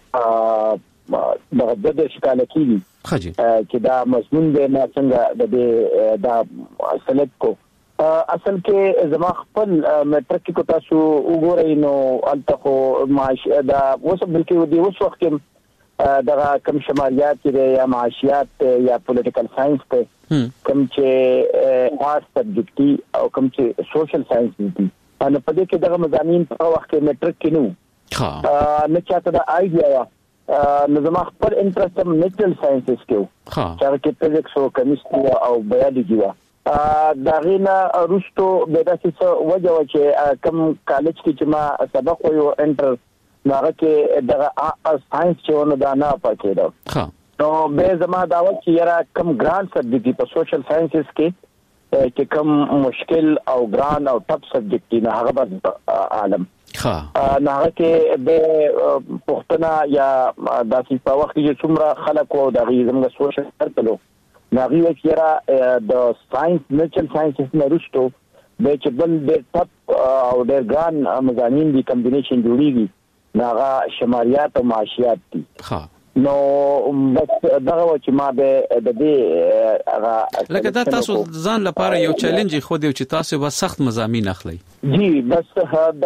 د شکایت کیږي چې دا مضمون د ما څنګه د دې دا سلیکټ کو. اصل کې زما خپل میټرک کو تاسو وګورئ نو التخو معاش دا اوس بلکې د اوس وخت کې دغه کم شماریات کې یا معاشیات یا پولیټیکل ساينس ته کوم چې خاص سبجیکټي او کوم چې سوشل ساينس دي نو په دې کې دغه مضامین په وخت کې میټرک کې نو نه چاته دا آیډیا نو زما خپل انټرست هم نیچرل ساينسز کې چې کې فزیکس او کیمستري او بایولوژي و دا غینا روستو به داسې وجه و چې کوم کالج کې چې ما سبق وایو انټر ناغه کې دغه ساينس چې ونه دا نه پکې دا نو به زما دعوت چې یاره کم ګران سبجیکټ په سوشل ساينسز کې چې کم مشکل او ګران او ټپ سبجیکټ نه هغه به عالم نه کې د پښتنه یا داسې په وخت کې څومره خلک او د زموږ سوشل سرکلو ناغي وکړه د ساينس نیچرل ساينسز نه رښتو د چې بل د ټپ او د ګران مزامین دی کمبینیشن جوړیږي ناغه شماریات او معاشيات دي نو بس دغه چې ما د دې هغه لکه دا تاسو ځان لپاره یو چیلنج خو دی چې تاسو به سخت مزامین اخلي جی بس دا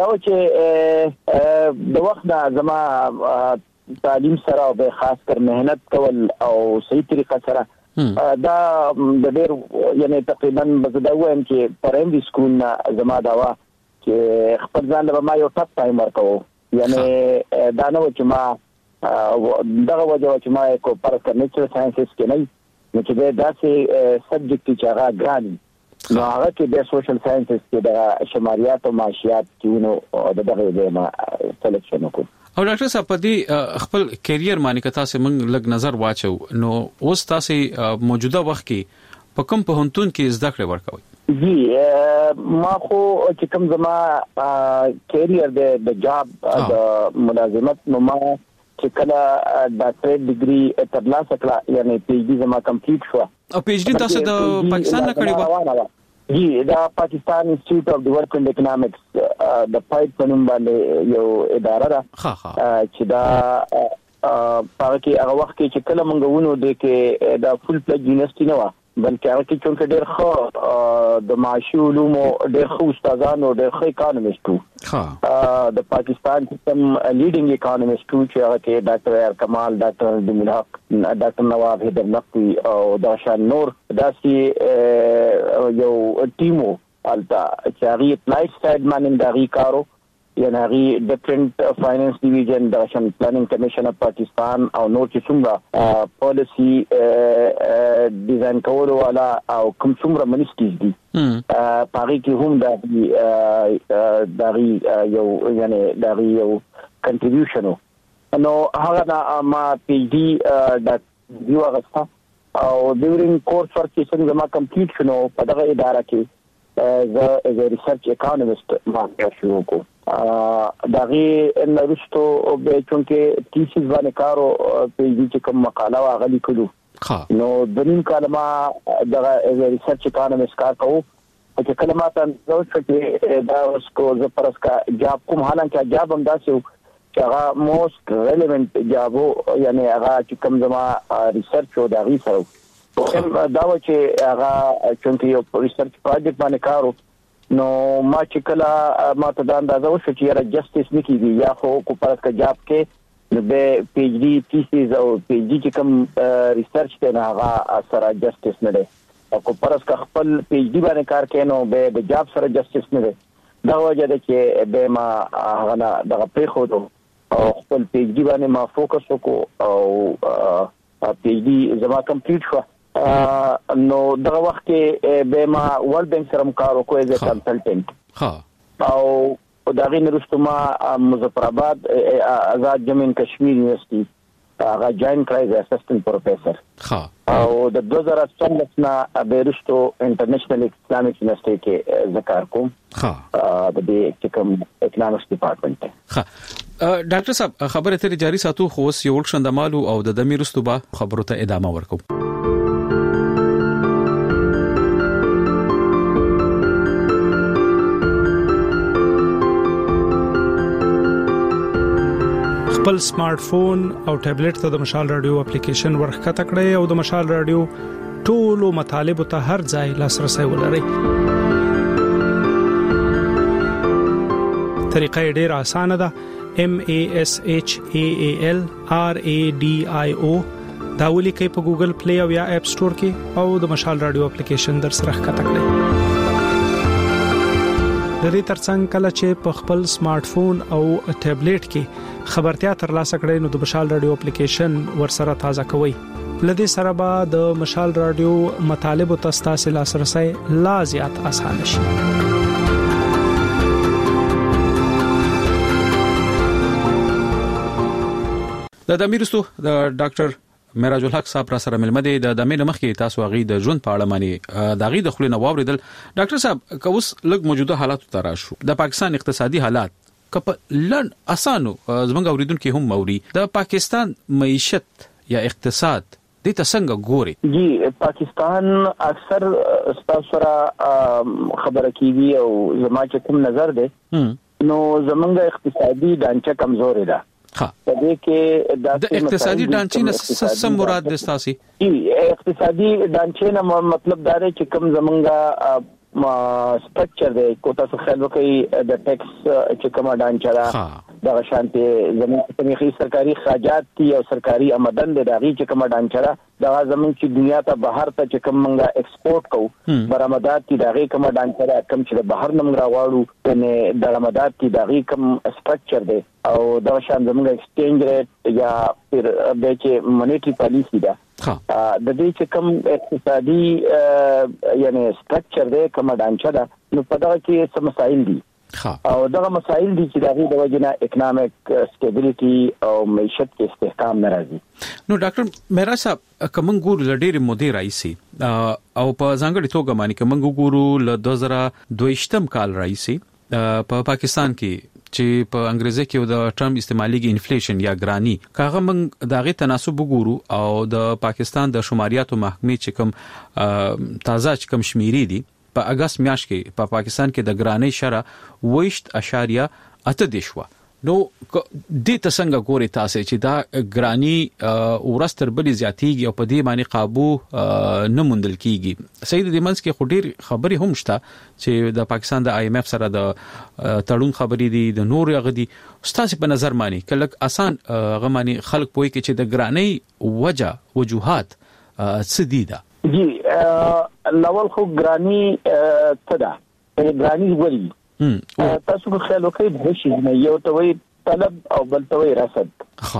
چې د وخت د زما تعلیم سره او به خاص کر مهنت کول او صحیح طریقه سره دا د ډېر یعنی تقریبا بزدا وایم چې پرایمري سکول نه زما داوا چې خپل ځان له ما یو ټاپ ټایم ورکو یعنی دا نو چې ما دغه وجه چې ما کو پر نیچرل ساينسز کې نه چې دا داسې سبجیکټ چې هغه ګران نو هغه کې د سوشل ساينسز کې د شماریات او معاشيات کې نو دغه د ما سلیکشن وکړ او ډاکټر صاحب په دې خپل کیریئر باندې کتا سه موږ لګ نظر واچو نو اوس تاسو موجوده وخت کې په کوم پوهنتون کې زده کړې ورکوي جی ما خو چې کوم زما کیریئر د جاب د ملازمت نو ما چې کله ډاکټرټ ډیګري ترلاسه کړه یعنی پی ایچ ډي زما کمپلیټ شو او پی ایچ ډي تاسو د پاکستان نه کړی و جی دا پاکستان انسټیټیوټ اف ډیولپمنٹ اکونومکس د پایټ په نوم باندې یو اداره ده چې دا هغه کې هغه وخت کې چې کله مونږ ونو د کې دا فول پلج یونیورسيټي نه و بلکې هغه کې چې ډېر ښه د معاشي علومو ډېر ښه استادانو ډېر ښه اکانومیسټو د پاکستان سیستم لیډینګ اکانومیسټو چې هغه کې ډاکټر کمال ډاکټر جمیل حق ډاکټر نواب حیدر نقوی او داشان نور داسې یو ټیمو البته چې هغه اپلایډ ساید باندې دغه کارو یعنی هغه ډیفرنٹ فاینانس ډیویژن د نېشنل پلانینګ کمیشن اف پاکستان او نور چې څومره پالیسی ډیزاین کولو والا او کوم څومره منیسټریز دي پاره کې هم د یو یعنی د یو کنټریبیوشن نو هغه ما پی ایچ ډي د یو غوښته او ډیورینګ کورس ورک چې څنګه ما کمپلیټ شنو په دغه اداره کې از a research economist ما شروع کو دغه نرستو به چونکه تیسیز باندې کارو په دې چې کوم مقاله واغلی کړو نو د نیم کلمه دغه از a research economist کار کوو چې کلمه ته نو چې دا اوس کو ز پرس کا جاب کوم حالانکه جاب هم داسې چې هغه موست ریلیونت جابو یعنی هغه چې کوم زما ریسرچ او دغه سره دا و چې هغه چونکه یو ریسرچ پروجیکټ باندې کارو نو ما چې کله ما ته دا اندازه وشو چې یاره جسټس نکېږي یا خو کو پرس کا جاب کې نو د پی ایچ ډي تیسیز او پی ایچ ډي چې کوم ریسرچ ته نه هغه سره جسټس نه دی او کو پرس کا خپل پی ایچ ډي باندې کار کوي نو به د جاب سره جسټس نه دی دا وجه ده چې به ما هغه نه دغه پری خو او خپل پی ایچ ډي باندې ما فوکس وکړو او پی ایچ ډي زما کمپلیټ شو نو دغه وخت کې به ما ورلد بانک سره کار وکړ از کنسلټنټ او دا غي نرستو ما مظفر آباد آزاد جمین کشمیر یونیورسيټي هغه جوائن کړی د اسسټنټ پروفیسور او د 2014 نه بیرستو انټرنیشنل اسلامیک یونیورسيټي کې ذکر کوم د دې چې کوم اکونومکس ډپارټمنټ ډاکټر صاحب خبره تر جاری ساتو خو یو شندمالو او د دمیرستو با خبرو ته ادامه ورکو خپل سمارټ فون او ټابلیټ ته د مشال رادیو اپلیکیشن ورخته کړئ او د مشال رادیو ټولو مطالب ته هر ځای لاسرسي ولرئ. طریقه ډیره اسانه ده. MASHAAL RADIO دا ولیکئ په ګوګل پلی او یا اپ سٹور کې او د مشال رادیو اپلیکیشن در سره ښکته کړئ. د دې ترڅنګ کله چې په خپل سمارټ فون او ټابلیټ کې خبرتیا ترلاسه کړئ نو د مشال رادیو اپلیکیشن ورسره تازه کوئ. لدې سره به د مشال رادیو مطالب او تاسو لاسرسي لا زیات اسانه شي. د دمیرستو د ډاکټر معراج الحق صاحب را سره ملمه دي د دمه مخکې تاسو غي د ژوند په اړه مانی د غي د خلینو واوریدل. ډاکټر صاحب کوس لګ موجوده حالات ته راشو د پاکستان اقتصادي حالات کپ لن اسانو زمونږ اوریدونکو هم موري د پاکستان معیشت یا اقتصاد د څنګه ګوري؟ جی پاکستان اکثر ستاسو خبره کیږي او زما چې کوم نظر ده نو زمونږ اقتصادي ډانچه کمزور ده. ها دې کې د اقتصادي ډانچې نه سم مراد ده تاسو؟ اقتصادي ډانچې نه مطلب دا دی چې کوم زمونږ سټرکچر دی کو تاسو خیال وکړئ د ټیکس چې کومه ډانچه ده د شانتي زموږ په سرکاري خراجات دي او سرکاري آمدن د دغه چې کومه ډانچه ده دا زموږ چې دنیا ته بهر ته چې کوم منګه ایکسپورټ کوو برآمدات دي دغه کومه ډانچه ده کوم چې بهر نمګ راوړو نه درآمدات دي دغه کوم سټرکچر دی او دا شان زموږ ایکسچینج ریټ یا پر د چې مانیټری پالیسی ده د دې چې کوم اقتصادي یعنی سټرکچر دی کوم ډانچه ده نو په دغه کې څه مسایل دي او دغه مسایل دي چې دغه د وجنه اکونومیک سټیبلیټي او معیشت کې استحکام ناراضي. نو ډاکټر میرا صاحب کوم ګورو لډیر مودې راځي او په ځانګړي توګه باندې کوم ګورو ل 2022 کال راځي په پاکستان کې چې په انګریزي کې د ټرم استعماليږي انفلیشن یا ګرانی کاغه موږ دغه تناسب وګورو او د پاکستان د شماریاتو محکمې چې کوم تازه چې کوم شمیرې دي په اگست میاشت کې په پاکستان کې د ګرانی شرح 8.8 شو. نو د څنګه ګوري تاسو چې دا ګرانی ورستر بلی زیاتیږي او په دې باندې قابو نه موندل کیږي؟ سید د منځ کې خډیر خبري هم شته چې د پاکستان د IMF سره د تړون خبري دي د نور غدي ستاسو په نظر باندې کله آسان غمانی خلک پوي کې چې د ګرانی وجوهات څه دي دا؟ جی لول خو ګرانی تدا ګرانی وری تاسو په خیال وکړئ د شي نه یو ته وي طلب او بل ته وي رسد.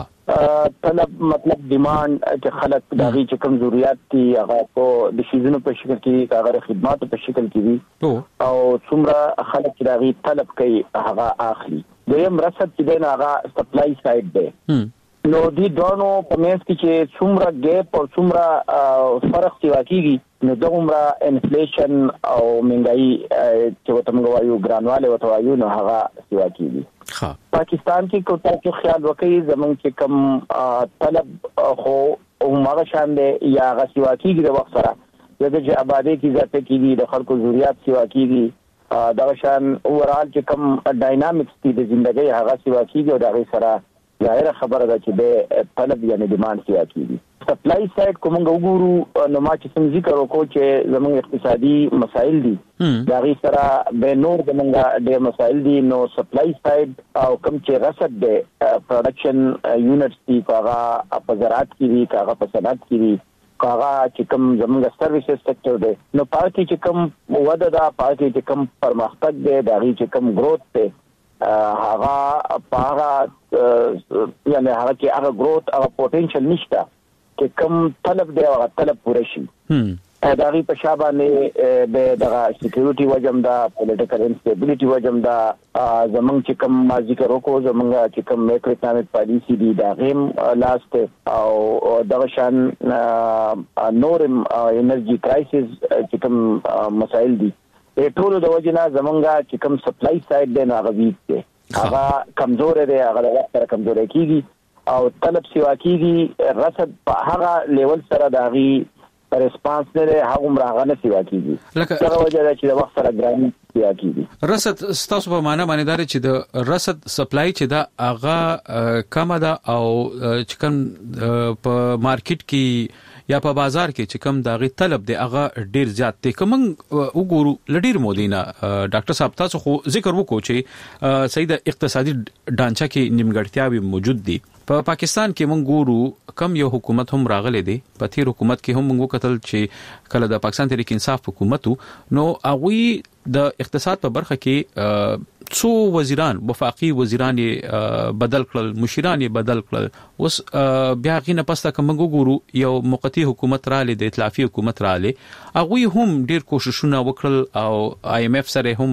طلب مطلب ډیماند چې خلک دغه چې کوم ضرورت دي هغه په د شیزونو په شکل کې هغه خدماتو په شکل کې دي او څومره خلک دغه طلب کوي هغه اخلي. دویم رسد چې دی هغه سپلای سایډ دی. نو دې دوه په مېز کې چې څومره ګیپ او څومره فرق سیوا کیږي نو دومره انفلیشن او مهنګائی چې وته موږ وایو ګرانواله وته وایو نو هغه سیوا کیږي. پاکستان کې کوته چې خیال وکړي زمونږ چې کم طلب خو عمره شان دی یا هغه سیوا کیږي د وخت سره چې آبادی کې ځته کیږي د خلکو ضرورت سیوا کیږي دا شان اورال چې کم ډاینامیکس دي د ژوندۍ هغه سیوا کیږي او دا غي سره ظاهر خبره ده چې د طلب یعنی ډیماند سیوا کیږي. سپلای سایډ کومه وګورو نو ما چې څنګه ذکر وکړو چې زموږ اقتصادي مسایل دي دا غي سره به نور زموږ ډېر مسایل دي. نو سپلای سایډ او کوم چې رسد دی پروډکشن یونټس دي هغه په زراعت کې دي هغه په صنعت کې دي هغه چې کوم زموږ سرویسز سېکټر دی نو پاتې چې کوم وده ده پاتې چې کوم پرمختګ دی دا غي چې کوم گروث دی هغه پارا یعنی هغه کې هغه گروث هغه پوتنشل نشته چې کوم طلب دی هغه طلب پوره شي. دا غي په شابه به دغه سکیورټي وجم دا پولیټیکل انسټیبিলিټي وجم دا زمونږ چې کوم ما ذکر وکړو زمونږ چې کوم میکرو اکونومیک پالیسی دی دا غیم لاست او دغه شان نورم انرژي کرایسس چې کوم مسایل دي ټول د وجنه زمونږه چې کوم سپلای سایډ دی هغه ویک دی هغه کمزور دی هغه د وخت سره کمزور کیږي او طلب سیوا کیږي رسد په هغه لیول سره داغي ریسپانس نه هغه مراغنه سیوا کیږي دا وجه ده چې د وخت سره ګرانی سیوا کیږي. رسد ستاسو په معنا باندې دا چې د رسد سپلای چې دا هغه کم ده او چې کوم په مارکیټ کې یا په بازار کې چې کوم داغي طلب دی هغه ډیر زیات دی. کوم وګورو لډیر مودینا ډاکټر صاحب تاسو خو ذکر وکړو چې صحیح د اقتصادي ډانچه کې نیمګړتیاوې موجود دي. په پاکستان کې مونږ ګورو کم یو حکومت هم راغله دي په تیر حکومت کې هم مونږ کتل چې کله د پاکستان تحریک انصاف حکومت نو هغه د اقتصاد په برخه کې څو وزیران وفاقي وزیران بدل کړل مشیران بدل کړل اوس بیا غینه پسته کوم ګورو یو موقتی حکومت را لید ائتلافي حکومت را لید هغه هم ډیر کوششونه وکړل او IMF سره هم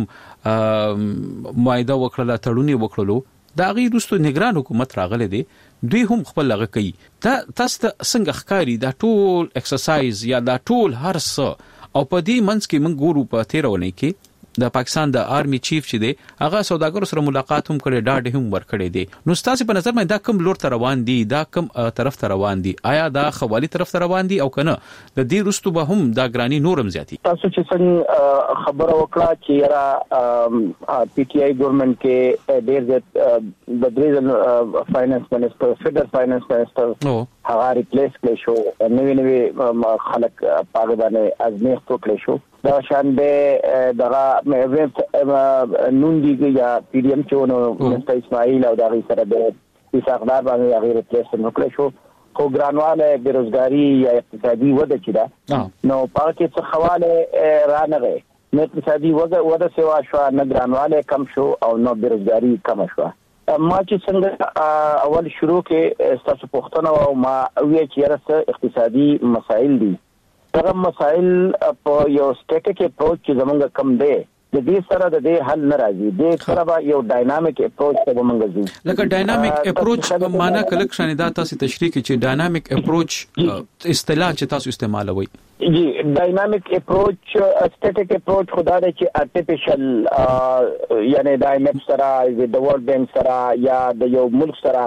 معاهده وکړه تړونی وکړلو دا غي روستو نگران حکومت راغله دي دوی هم خپل لغه کوي دا تاسو څنګه ښکاری دا ټول ایکسرسایز یا دا ټول هر څه او په دې منځ کې موږ ګورو په 13 ونې کې د پاکستان د آرمي چیف چې دی هغه سوداګرو سره ملاقات هم کړي ډاډ هم ورکړي دي. نو ستاسو په نظر باندې دا کوم لور ته روان دي، دا کوم طرف ته روان دي؟ آیا دا خوالي طرف ته روان دي او کنه د دې رستو به هم دا ګرانی نورم زیاتی؟ تاسو چې څنګه خبره وکړه چې را پی ټی آی ګورنمنت کې ډېر زیات د دریزل فاینانس منسټر فدرال فاینانس منسټر هغه ریپلیس کړي شو، نوی خلک پاګ باندې ازمیخ وکړي شو. دا شان به دغه نون دیږي یا پی ډی ایم چونو مستر اسماعیل او دغه سره د استقلال باندې هغه ریپلیس وکړي شو. خو ګرانواله بیروزګاری یا اقتصادي وده چې دا نو پاکه څه حواله رانغه نه اقتصادي وده سوا شو، نه ګرانواله کم شو او نه بیروزګاری کم شو. ما چې څنګه اول شروع کې تاسو پوښتنه او ما وی چې راست اقتصادي مسائل دي. دا مسائل په یو سټیټیک اپروچ چې زمونږ کم دی د دې سره د دې حل نه راځي. د سره به یو ډاینامیک اپروچ ته ومنګ ځو. لکه ډاینامیک اپروچ معنا کله ښه دا تاسو تشریح کی چې ډاینامیک اپروچ اصطلاح چې تاسو استعمالوي. جی ډاینامیک اپروچ سټیټیک اپروچ خدا دې چې ارتفیشل یعنی د ایم ایف سره د ورلد بانک سره یا د یو ملک سره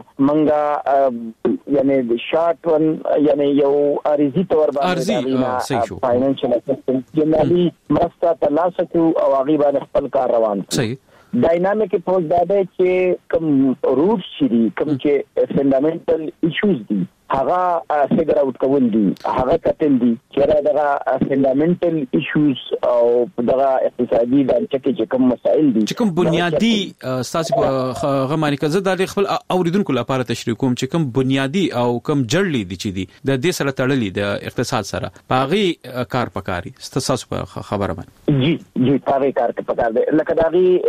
منګه یعنی د شارټ ون یعنی یو ارزي تور باندې فاینانشل اسسټنس جنرالي مرسته ترلاسه کوي او هغه باندې خپل کار روان کوي. ډاینامیک اپروچ دا دی چې کوم روټس چې کوم چې فندامنټل ایشوز دي هغه فګر اوټ کول دي، هغه کتل دي چې دغه فندامنټل ایشوز او دغه اقتصادي د چې کوم مسائل دي چې کوم بنیادی اساسي هغه معنی کزه د خپل اوریدونکو لپاره تشریح کوم چې کوم بنیادی او کوم جړلې دي چې دي د دې سره تړلې د اقتصاد سره باغی کار پکاري تاسو په خبره باندې جی باغی کار پکار دي. لکه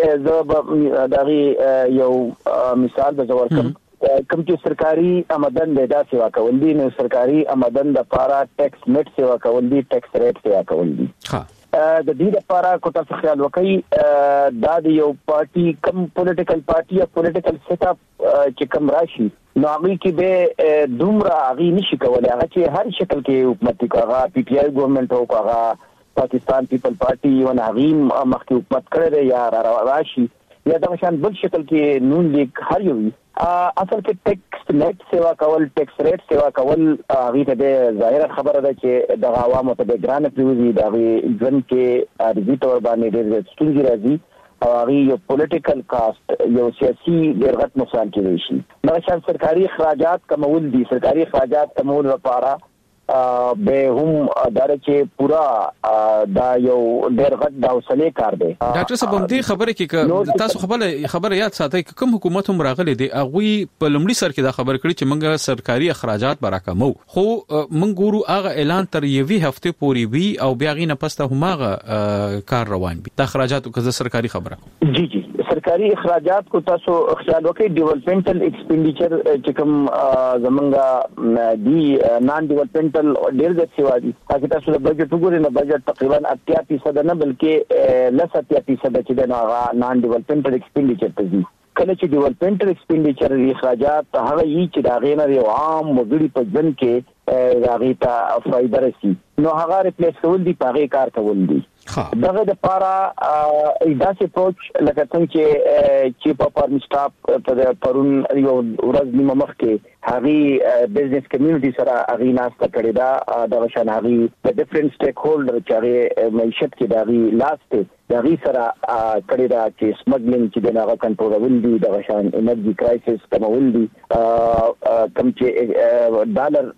دغه یو مثال د زور کوم چې سرکاري آمدن د سیوا کول دي، نو سرکاري آمدن د لپاره ټیکس نیټ سیوا کول دي، ټیکس ریټ سیوا کول دي. د دې لپاره کو تاسو خیال وکړئ دا د یو پارټي کم پولیټیکل پارټي یا پولیټیکل سیټ اپ چې کم راشي نو هغه کې به دومره هغه نشي کولای هغه چې هر شکل کې حکومتي کاغه پی ټی آی ګورنمنت او کاغه پاکستان پیپل پارټي یو ناغیم مخکې حکومت کړی یا راشي یا د شان بل شکل کې نون لیگ هر یو اصل کې ټیکس نیټ سیوا کول، ټیکس ریټ سیوا کول هغه ته ظاهر خبره ده چې د عوامو ته د ګران پریوزي د ځن کې ارزي تور باندې ډېر ستونزې راځي او هغه یو پولیټیکل کاست یو سیاسي ډېر غټ نقصان کېږي شي. نو سرکاري اخراجات کمول دي، سرکاري اخراجات کمول لپاره به هم دار چې پورا دا یو ډېر غټ د حوصله کار دی. ډاکټر صاحب دې خبره کې تاسو خبره یاد ساتئ کوم حکومت هم راغلي دي هغه په لومړي سر کې دا خبر کړی چې موږ سرکاري اخراجات براکمو، خو موږ ګورو هغه اعلان تر یوې هفته پورې وی او بیا غینه پسته هماغه کار روان وي د اخراجاتو که سرکاري خبره. جی سرکاري اخراجات کو تاسو خیال وکړئ ډیولپمنټل ایکسپینډیچر چې کوم زمونږه دی نان ډیولپمنټل ډیر د سیوا دي هغه تاسو د بجټ وګورئ نو بجټ تقریبا 80% نه بلکې لس 80% چې د نان ډیولپمنټل ایکسپینډیچر ته دي. کله چې ډیولپمنټل ایکسپینډیچر اخراجات هغه یي چې دا غینه یو عام وګړي په ځن کې هغه ته فائدہ رسي نو هغه ریپلیس کول دي پاره کار کول دي. دغه د پارا داسې اپروچ لکه څنګه چې په پارم سټاپ په پرون یو ورځ نیمه مخکې هغه بزنس کمیونټي سره هغه ناسته کړې ده د شان هغه د ډیفرنٹ سټیک هولډر چې هغه معیشت کې د لاسته د هغه سره کړې ده چې سمګلینګ چې د هغه کنټرول دي د شان انرژي کرایسس کمول دي کم چې ډالر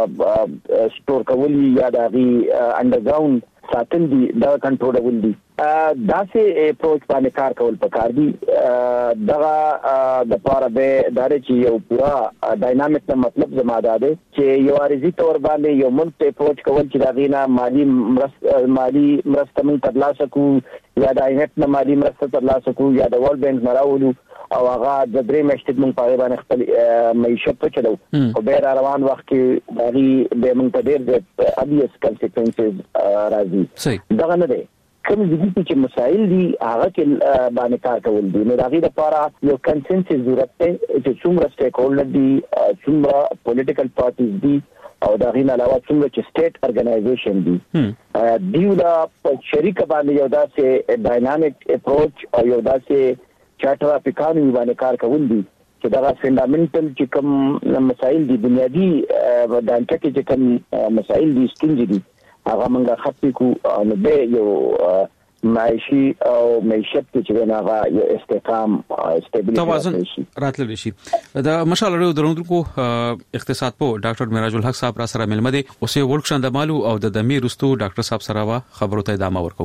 سٹور کولی یا د هغه انډرګراوند ساتل دي دا کنټرولول دي. داسې اپروچ باندې کار کول پکار دي. دغه د پاره به دار چې یو پورا ډاینامیک ته مطلب زماده ده چې یو ارزي تور باندې یو ملک ته اپروچ کول چې دا غینا مالی مرسته من ترلاسه کو یا د آینت نه مالی مرسته ترلاسه کو یا د ورلد بانک مراولو او هغه د درې میاشتې مونږ په باندې خپل معیشت په چلو او به روان وخت کې باغی به مونږ ته ډېر ابیس کانسیکوینسز راځي. دغه نه دی کوم چې مسائل دي هغه کې باندې کار کول دي نو دا غي د لپاره یو کنسنسس ضرورت دی چې څومره سټیک هولډر دي څومره پولیټیکل پارټیز دي او دا غین علاوه څنګه چې سټیټ ارګنایزیشن دي دیولا په شریک باندې یو داسې ډاینامیک اپروچ او یو داسې چارټر اف اکانومي باندې کار کوي دي چې دا فندامنټل چې کوم مسایل دي بنیادی د انټه کې چې کوم مسایل دي ستونزې دي هغه موږ ختمي کو نو به یو معیشي او معیشت چې هغه یو استحکام استابیلیټي توازن راتللی شي د مشال اړیو درونکو اقتصاد په ډاکټر معراج الحق صاحب را سره ملمه دي اوسې ورکشن د مالو او د دمیر رستو ډاکټر صاحب سره وا خبرو ته ادامه ورکو.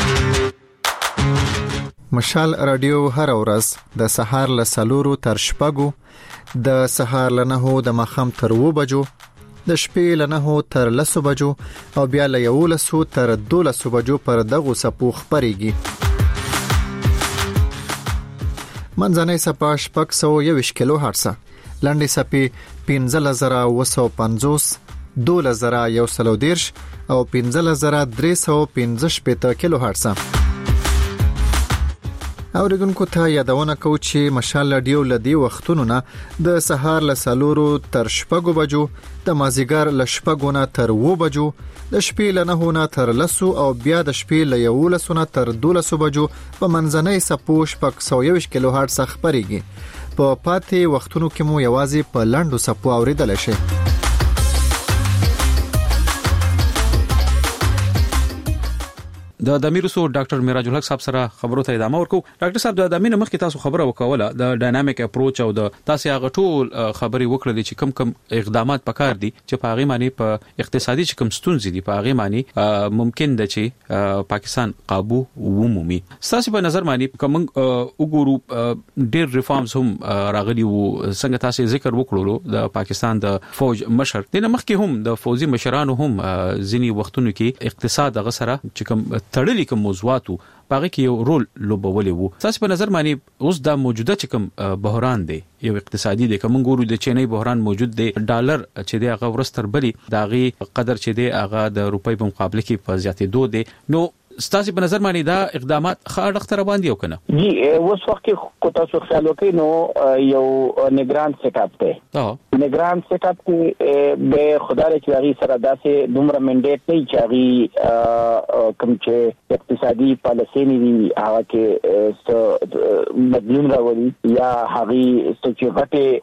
مشال رادیو هر ورځ د سهار له 4 تر 6 د سهار له 9 د مخام تر 2 بجو د شپې له 9 تر 10 بجو او بیا له 11 تر 12 بجو پر دغه سپو خبريږي. منځنۍ سپا 621 کیلو هرتز، لاندې سپي 15950، 2110 او 15315 کیلو هرتز. اوریدونکو ته یادونه کوم چې مشال رادیو لدی وختونو نه د سهار له 4 تر 6 بجو، د مازیګر له 6 نه تر 2 بجو، د شپې له 9 نه تر 10 او بیا د شپې له 11 نه تر 12 بجو په منځنۍ سپو 621 کیلو هرتز خبريږي. په پاتې وختونو کې مو یوازې په لاندو سپو اوریدل شي. د دمیرسو ډاکټر معراج الحق صاحب سره خبرو ته ادامه ورکو. ډاکټر صاحب د دمینه مخکې تاسو خبره وکوله د ډاینامیک اپروچ او د تاسو هغه ټول خبري وکړلې چې کم اقدامات پکار دي چې په هغه معنی په اقتصادي چې کم ستونزې دي په هغه معنی ممکن ده چې پاکستان قابو ومومي. تاسو په نظر معنی کوم وګورو ډېر ریفارمز هم راغلي وو څنګه تاسو ذکر وکړو د پاکستان د فوج مشر د مخکې هم د فوزي مشرانو هم ځینی وختونو کې اقتصاد غسره چې کم تړلې کوم موضوعاتو باغ کې یو رول لوبولې وو. تاسو په نظر معنی اوس د موجوده چې کوم بحران دی یو اقتصادي دی کوم ګورو د چینای بحران موجود دی ډالر چې دی هغه ورستر بلی داغي قدر چې دی هغه د روپۍ په مقابله کې په زیاتېدو دی. نو ستاسو په نظر معنی دا اقدامات خاص اختر باندې یو کنه جی اوس وخت کې کوتا څو خیال وکړي نو یو نگران سیټ اپ ته نگران سیټ اپ کې به خدای چې هغه سره داسې دومره منډیټ نه چاري کوم چې اقتصادي پالیسي نیوي هغه کې بدلون راوړي یا هغه چې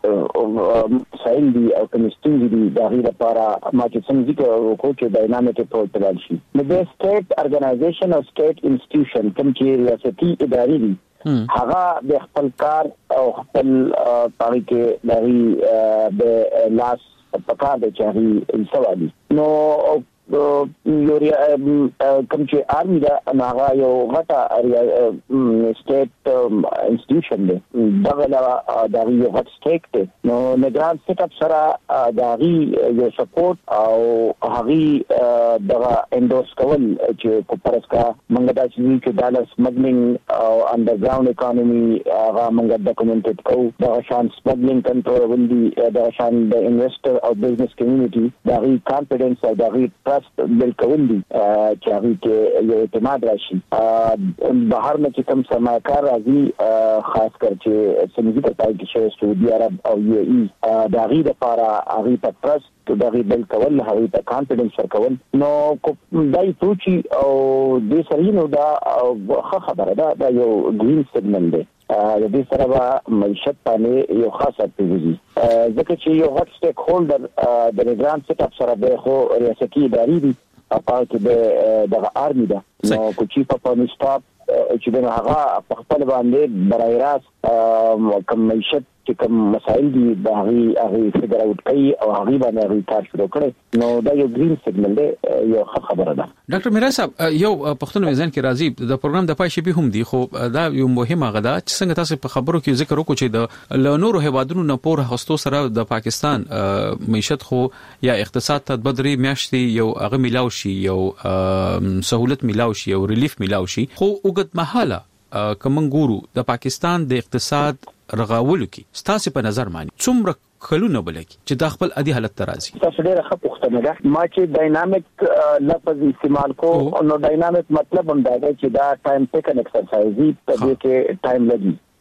غټه سایل دي او کوم ستونزې دي د هغه لپاره ما چې څنګه وکړو چې ډاینامیک اپروچ تلل شي. نو د سټیټ ارګنایزیشن او سټیټ انسټیټیوشن کوم چې ریاستي ادارې دي هغه د خپل کار او خپل پاره کې لري د لاس په کار د چاري انسوالي. نو یوریا کوم چې آرمي دا هغه یو غټه سټیټ انسټیټیوشن دی دغه دا یو غټ سټیټ دی. نو نگران سیټ اپ سره دا یو سپورټ او هغه دغه انډورس کول چې په پرسکا منګه دا چې ډالر سمګلینګ او انډرګراوند اکانومي هغه منګه ډاکومنټډ کو دا شان سمګلینګ کنټرول وندي دا شان د انویسټر او بزنس کمیونټي دا کانفیډنس او دا بل کول دي چې هغه کې یو اعتماد راشي. بهر نه چې کوم سرمایه‌کار راځي خاص کر چې سمجي ته پای کې شوی سعودي عرب او یو ای دا غي د لپاره هغه ته ترست دا غي بل کول هغه ته کانفیډنس ورکول. نو دای توچی او د سرینو دا خبره دا یو ګرین سیګنل دی د دې سره به معیشت باندې یو خاص اثر ځکه چې یو هټ سټیک هولډر د نگران سیټ اپ سره به خو ریاستي ادارې دي او پاتې د آرمي ده. نو کوچی په نسټاپ چې دا هغه په خپل باندې برای راست کوم معیشت چې کوم مسائل دي دا هغه فګر اوټ کوي او هغه باندې هغه کار شروع کړي. نو دا یو ګرین سیګنل دی یو خبره ده. ډاکټر معراج صاحب یو پښتون میزان کې راځي د پروګرام د پای شي به هم دي خو دا یو مهمه غدا چې څنګه تاسو په خبرو کې ذکر وکړو چې د نورو هیوادونو نه پور هستو سره د پاکستان معیشت خو یا اقتصاد ته بدري میاشتې یو هغه ملاو شي یو سہولت ملاو شي او ریلیف ملاو شي خو وګت محاله کوم ګورو د پاکستان د اقتصاد رغاولو کې ستاسو په نظر مانی څومره خلونه بلکی چې د خپل عادي حالت ته راځي. تاسو ډیره ښه پوښتنه ده. ما چې ډاینامیک لفظ استعمال کو نو ډاینامیک مطلب هم دا دی چې دا ټایم ټیکن ایکسرسایز دی په دې کې ټایم لګي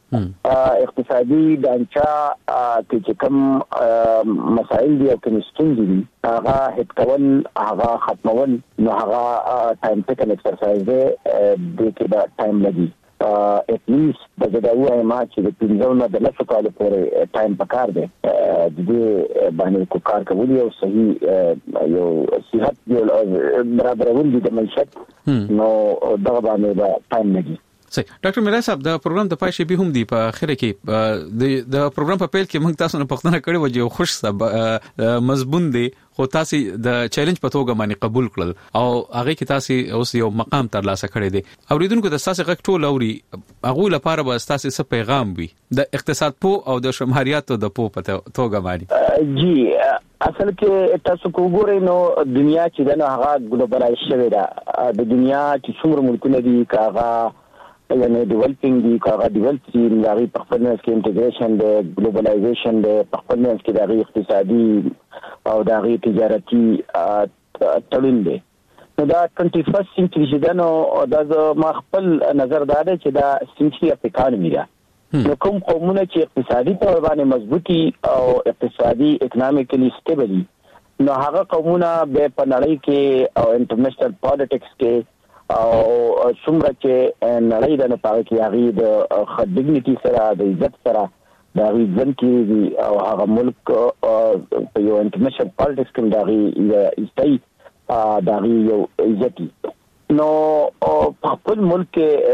اقتصادي ډانچه چې کوم مسائل دي او کوم ستونزې دي هغه هټ کول هغه ختمول نو هغه ټایم ټیکن ایکسرسایز دی د کې دا ټایم لګي at least د دغه ما چې د 15 نه د 10 کال پورې ټایم پکار دی د دې باندې کو کار کوي او صحیح یو صحت یو برابرول دي د معیشت نو دغه باندې دا ټایم لګي. صحیح ډاکټر میرا صاحب د پروګرام د پای شي به هم دی په اخر کې د پروګرام په پیل کې موږ تاسو نه پوښتنه کړې و چې خوش سب مضمون دی خو تاسو د چیلنج په توګه باندې قبول کړل او هغه کې تاسو اوس یو مقام تر لاسه کړی دی اوریدونکو د تاسو غږ ټول اوري هغه لپاره به تاسو څه پیغام وي د اقتصاد په او د شماریاتو د په توګه باندې جی اصل کې تاسو وګورئ نو دنیا چې دغه هغه ګلوبلایز شوې ده د دنیا چې څومره ملکونه دي کاغه یعنی ډیولپینګ دي کاغه ډیولپ دي لاري په خپل نس کې انټیګریشن د ګلوبلایزیشن د په خپل نس کې د اقتصادي او د تجارتي تړون دي نو دا 21st سنچري چې دا نو د ما خپل نظر دا ده چې دا سنچري اف اکانومي ده نو کوم قومونه چې اقتصادي تور باندې مضبوطي او اقتصادي اکونومیکلی سټیبلی نو هغه قومونه به په نړۍ کې او انټرنیشنل پالیټکس کې او څومره چې نړۍ د نپاره کې هغه د خدمتي سره د عزت سره د ریجن کې او هغه ملک په یو انټرنیشنل پالیټکس کې د ایستای د یو عزت نو په خپل ملک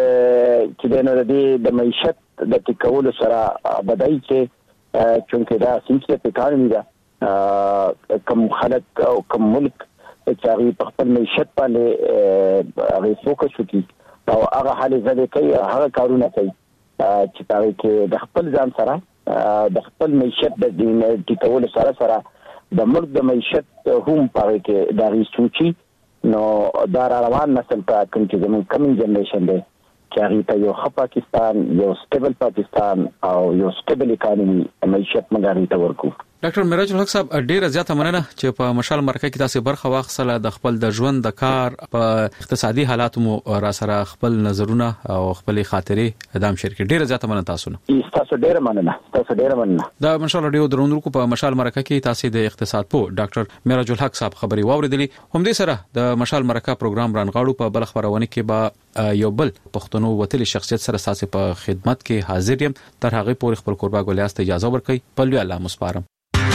چې د معیشت د ټیکولو سره بدای چې چونکه دا سنچري اکانومي ده کوم خلک او کوم ملک چې په خپل معیشت باندې هغه فوکس وکړي او هغه حل زده کوي هغه کارونه کوي چې تاسو کې د خپل ځان سره د خپل معیشت د دین ټیکول سره د ملک د معیشت هم پاره کې د ریسوچي نو دا روان نسل ته کوم چې زموږ کمینګ جنریشن دی چې هغه ته یو ښه پاکستان یو سټیبل پاکستان او یو سټیبل اکانومي معیشت مګاری ته ورکو. ډاکټر میراج الحق صاحب ډیره زیاته مننه چې په مشال مرکه کې تاسو برخه واخصله د خپل د ژوند د کار په اقتصادي حالات مو را سره خپل نظرونه او خپل خاطرې ادم شریک ډیره زیاته مننه تاسو ډیره مننه د مشال رادیو درونکو په مشال مرکه کې تاسو د اقتصاد په ډاکټر میراج الحق صاحب خبري واوریدلې هم دې سره د مشال مرکه پروګرام رانغاړو په بل خبرونه کې با یو بل پښتنو وتلي شخصیت سره تاسو په خدمت کې حاضر یم تر هغه پورې خپل قربا ګولیاست اجازه ورکړئ په لوی الله مسپارم.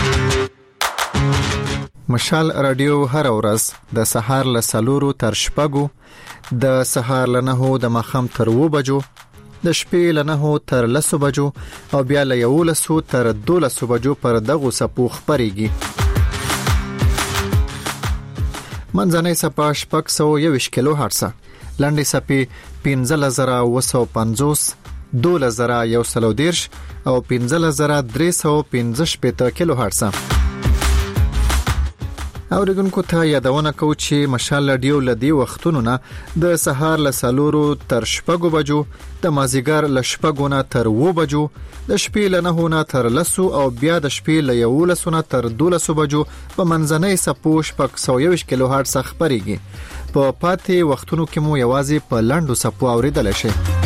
مشال رادیو هر ورځ د سهار له 4 تر 6 د سهار له 9 د مخام تر 2 بجو د شپې له 9 تر 10 بجو او بیا له 11 تر 12 بجو پر دغه سپو خبريږي. منځنۍ سپا 621 کیلو هرتز لاندې سپي 15950 2110 او 15315 کیلو هرتز. اوریدونکو ته یادونه کوم چې مشال رادیو لدی وختونو نه د سهار له 4 تر 6 بجو د مازیګر له 6 نه تر 2 بجو د شپې له 9 نه تر 10 او بیا د شپې له 11 نه تر 12 بجو په منځنۍ سپوش په 120 کیلو هرتز خبريږي. په پاتې وختونو کې مو یوازې په لاندو سپو اوریدل شي.